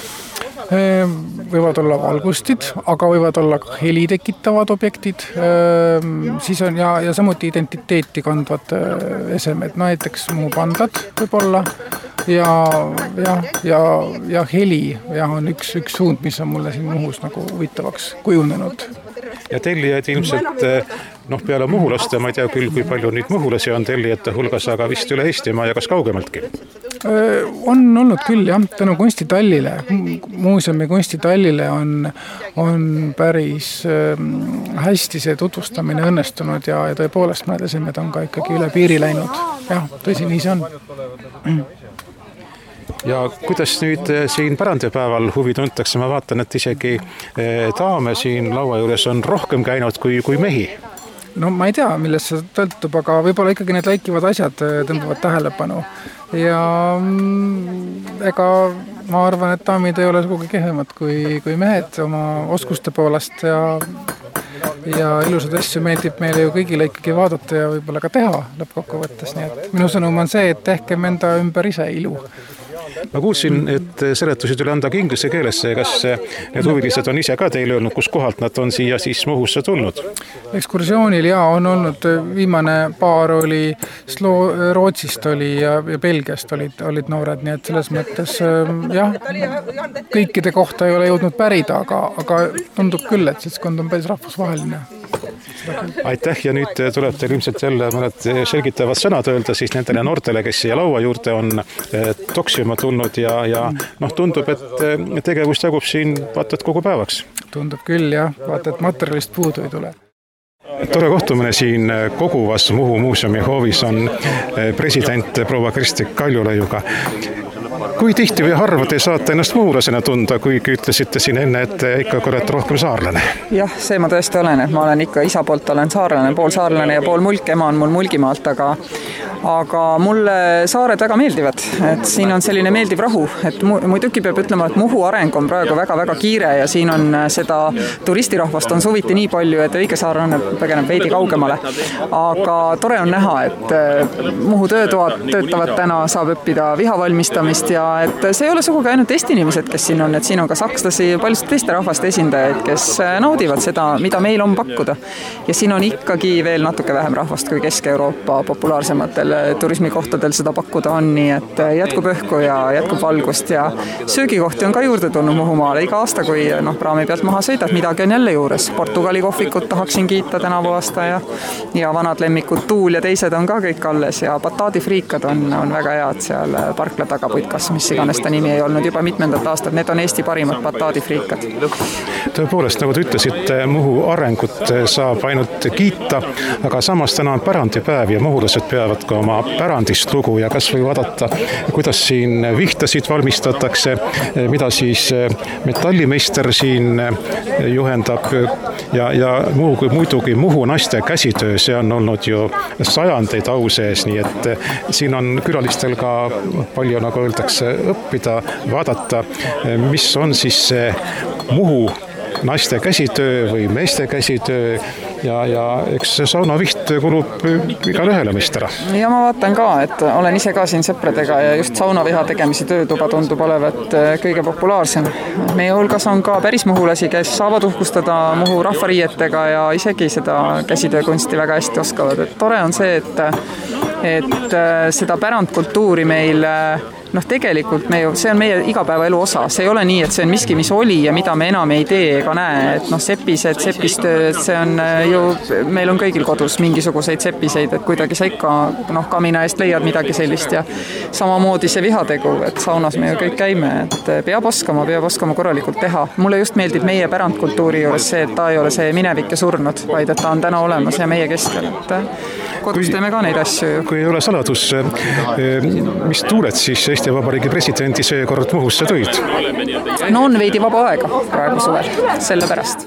Võivad olla valgustid, aga võivad olla ka heli tekitavad objektid, siis on ja, ja samuti identiteeti kandvad esemed, näiteks muupandad võib olla ja, ja, ja, ja heli ja on üks, üks suund, mis on mulle siin Muhus nagu huvitavaks kujunenud. Ja tellijaid ilmselt, noh peale Muhulaste, ma ei tea küll, kui palju nüüd Muhulasi on tellijate hulgas, aga vist üle Eestimaa ja kas kaugemaltki? On olnud küll jah, tänu Kunstitallile, muuseumi Kunstitallile on, on päris hästi see tutvustamine õnnestunud ja, ja tõepoolest mõned esemed on ka ikkagi üle piiri läinud. Jah, tõsi, nii see on. Ja kuidas nüüd siin pärandipäeval huvi tuntakse, ma vaatan, et isegi daame siin laua juures on rohkem käinud kui, kui mehi. No ma ei tea, millest see tõltub, aga võib-olla ikkagi need läikivad asjad tõmbavad tähelepanu. Ja ega ma arvan, et daamid ei ole sugugi kehvemad kui, kui mehed oma oskuste poolest ja ja ilusad asju meeldib meile ju kõigile ikkagi vaadata ja võib-olla ka teha lõppkokkuvõttes, nii et minu sõnum on see, et tehkem enda ümber ise ilu. Ma kuulsin, et seletusi tuli anda inglise keelesse, kas need huvilised on ise ka teile öelnud, kus kohalt nad on siia siis Muhusse tulnud? Ekskursioonil ja on olnud, viimane paar oli Slo- Rootsist oli ja, ja Belgiast olid, olid noored, nii et selles mõttes jah, kõikide kohta ei ole jõudnud pärida, aga, aga tundub küll, et seltskond on päris rahvusvaheline. Aitäh ja nüüd tuleb teil ilmselt jälle mõned selgitavad sõnad öelda siis nendele noortele, kes siia laua juurde on toksima tulnud ja, ja noh, tundub, et tegevust jagub siin vaata et kogu päevaks. Tundub küll jah, vaata et materjalist puudu ei tule. Tore kohtumine siin koguvas Muhu muuseumi hoovis on president proua Kersti Kaljulaiuga. Kui tihti või harva te saate ennast muhulasena tunda, kuigi ütlesite siin enne, et ikka olete rohkem saarlane? Jah, see ma tõesti olen, et ma olen ikka isa poolt olen saarlane, pool saarlane ja pool mulk, ema on mul Mulgimaalt, aga aga mulle saared väga meeldivad, et siin on selline meeldiv rahu, et muidugi peab ütlema, et Muhu areng on praegu väga-väga kiire ja siin on seda turistirahvast on suviti nii palju, et õige saarlane põgeneb veidi kaugemale. Aga tore on näha, et Muhu töötoad töötavad täna, saab õppida viha valmistamist ja et see ei ole sugugi ainult Eesti inimesed, kes siin on, et siin on ka sakslasi ja paljud teiste rahvaste esindajaid, kes naudivad seda, mida meil on pakkuda. Ja siin on ikkagi veel natuke vähem rahvast kui Kesk-Euroopa populaarsematel turismikohtadel seda pakkuda on, nii et jätkub õhku ja jätkub valgust ja söögikohti on ka juurde tulnud Muhumaale iga aasta, kui noh, praami pealt maha sõidad, midagi on jälle juures. Portugali kohvikut tahaksin kiita tänavu aasta ja, ja vanad lemmikud Tuul ja teised on ka kõik alles ja bataadifriikad on, on väga head seal parkla tagapuitkas, mis iganes ta nimi ei olnud juba mitmendat aastat, need on Eesti parimad bataadifriikad. Tõepoolest, nagu te ütlesite, Muhu arengut saab ainult kiita, aga samas täna on pärandipäev ja muhulased peavad ka oma pärandist lugu ja kas või vaadata, kuidas siin vihtasid valmistatakse, mida siis metallimeister siin juhendab ja, ja muu, muidugi Muhu naiste käsitöö, see on olnud ju sajandeid au sees, nii et siin on külalistel ka palju, nagu öeldakse, õppida, vaadata, mis on siis see Muhu naiste käsitöö või meeste käsitöö ja, ja eks saunaviht kulub igal ühele meistera. Ja ma vaatan ka, et olen ise ka siin sõpradega ja just saunaviha tegemise töötuba tundub olevat kõige populaarsem. Meie hulgas on ka päris muhulasi, kes saavad uhkustada Muhu rahvariietega ja isegi seda käsitöökunsti väga hästi oskavad. Et tore on see, et, et seda pärandkultuuri meil noh, tegelikult me ju, see on meie igapäevaelu osa, see ei ole nii, et see on miski, mis oli ja mida me enam ei tee ega näe, et noh, sepised, sepistöö, see on ju, meil on kõigil kodus mingisuguseid sepiseid, et kuidagi sa ikka noh, kamina eest leiad midagi sellist ja samamoodi see vihategu, et saunas me ju kõik käime, et peab oskama, peab oskama korralikult teha. Mulle just meeldib meie pärandkultuuri juures see, et ta ei ole see minevik ja surnud, vaid et ta on täna olemas ja meie keskel, et kodus teeme ka neid asju. Kui ei ole saladus, mis tuuled siis Eesti Vabariigi presidendi seekord Muhusse tõid? No on veidi vaba aega praegu suvel, selle pärast.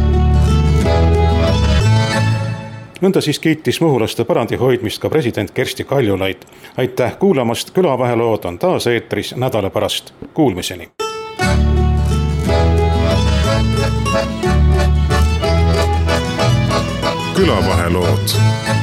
Nõnda siis kiitis muhulaste pärandi hoidmist ka president Kersti Kaljulaid. Aitäh kuulamast, Külavahelood on taas eetris nädala pärast. Kuulmiseni! Külavahelood.